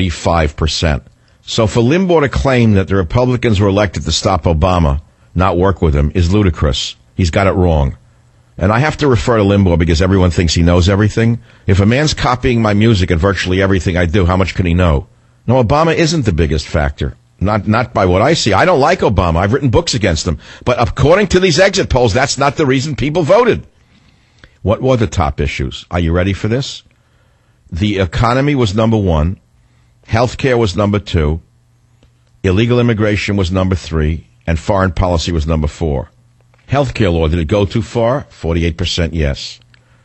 45%. So for Limbaugh to claim that the Republicans were elected to stop Obama, not work with him, is ludicrous. He's got it wrong. And I have to refer to Limbaugh because everyone thinks he knows everything. If a man's copying my music and virtually everything I do, how much can he know? No, Obama isn't the biggest factor. Not by what I see. I don't like Obama. I've written books against him. But according to these exit polls, that's not the reason people voted. What were the top issues? Are you ready for this? The economy was number 1. Healthcare was number 2. Illegal immigration was number 3. And foreign policy was number 4. Healthcare law, did it go too far? 48% yes.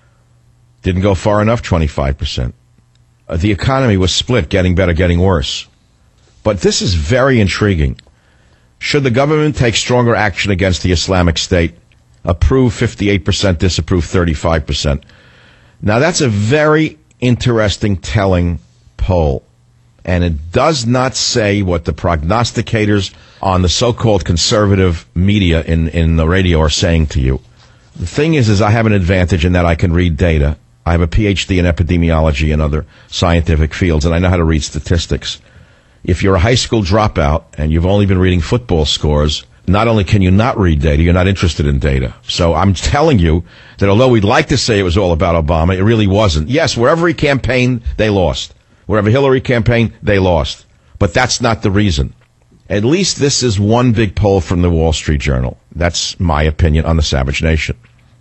Didn't go far enough? 25%. The economy was split, getting better, getting worse. But this is very intriguing. Should the government take stronger action against the Islamic State? Approve 58%, disapprove 35%. Now that's a very interesting, telling poll. And it does not say what the prognosticators on the so-called conservative media in the radio are saying to you. The thing is I have an advantage in that I can read data. I have a PhD in epidemiology and other scientific fields, and I know how to read statistics. If you're a high school dropout and you've only been reading football scores, not only can you not read data, you're not interested in data. So I'm telling you that although we'd like to say it was all about Obama, it really wasn't. Yes, wherever he campaigned, they lost. Wherever Hillary campaigned, they lost. But that's not the reason. At least this is one big poll from the Wall Street Journal. That's my opinion on the Savage Nation.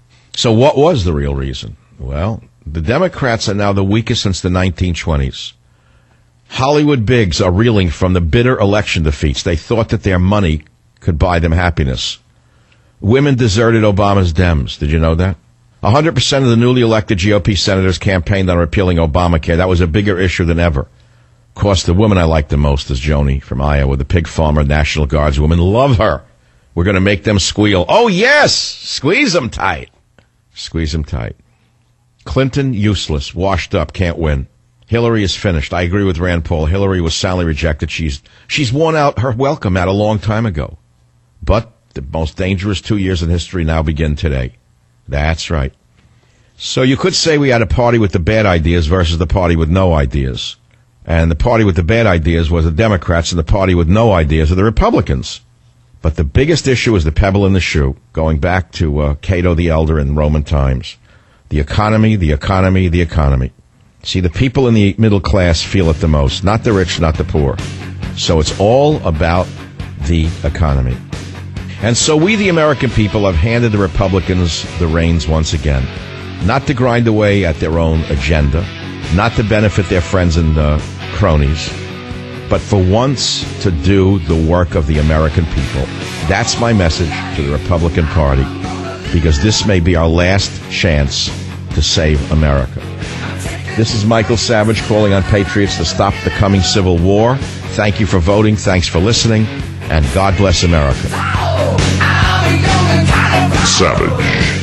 So what was the real reason? Well, the Democrats are now the weakest since the 1920s. Hollywood bigs are reeling from the bitter election defeats. They thought that their money could buy them happiness. Women deserted Obama's Dems. Did you know that? 100% of the newly elected GOP senators campaigned on repealing Obamacare. That was a bigger issue than ever. Of course, the woman I like the most is Joni from Iowa, the pig farmer, National Guards woman. Love her. We're going to make them squeal. Oh, yes! Squeeze them tight. Squeeze them tight. Clinton, useless, washed up, can't win. Hillary is finished. I agree with Rand Paul. Hillary was soundly rejected. She's worn out her welcome out a long time ago. But the most dangerous 2 years in history now begin today. That's right. So you could say we had a party with the bad ideas versus the party with no ideas. And the party with the bad ideas was the Democrats, and the party with no ideas are the Republicans. But the biggest issue is the pebble in the shoe, going back to Cato the Elder in Roman times. The economy, the economy, the economy. See, the people in the middle class feel it the most, not the rich, not the poor. So it's all about the economy. And so we, the American people, have handed the Republicans the reins once again. not to grind away at their own agenda, not to benefit their friends and cronies, but for once to do the work of the American people. That's my message to the Republican Party, because this may be our last chance to save America. This is Michael Savage calling on patriots to stop the coming civil war. Thank you for voting. Thanks for listening. And God bless America. Savage.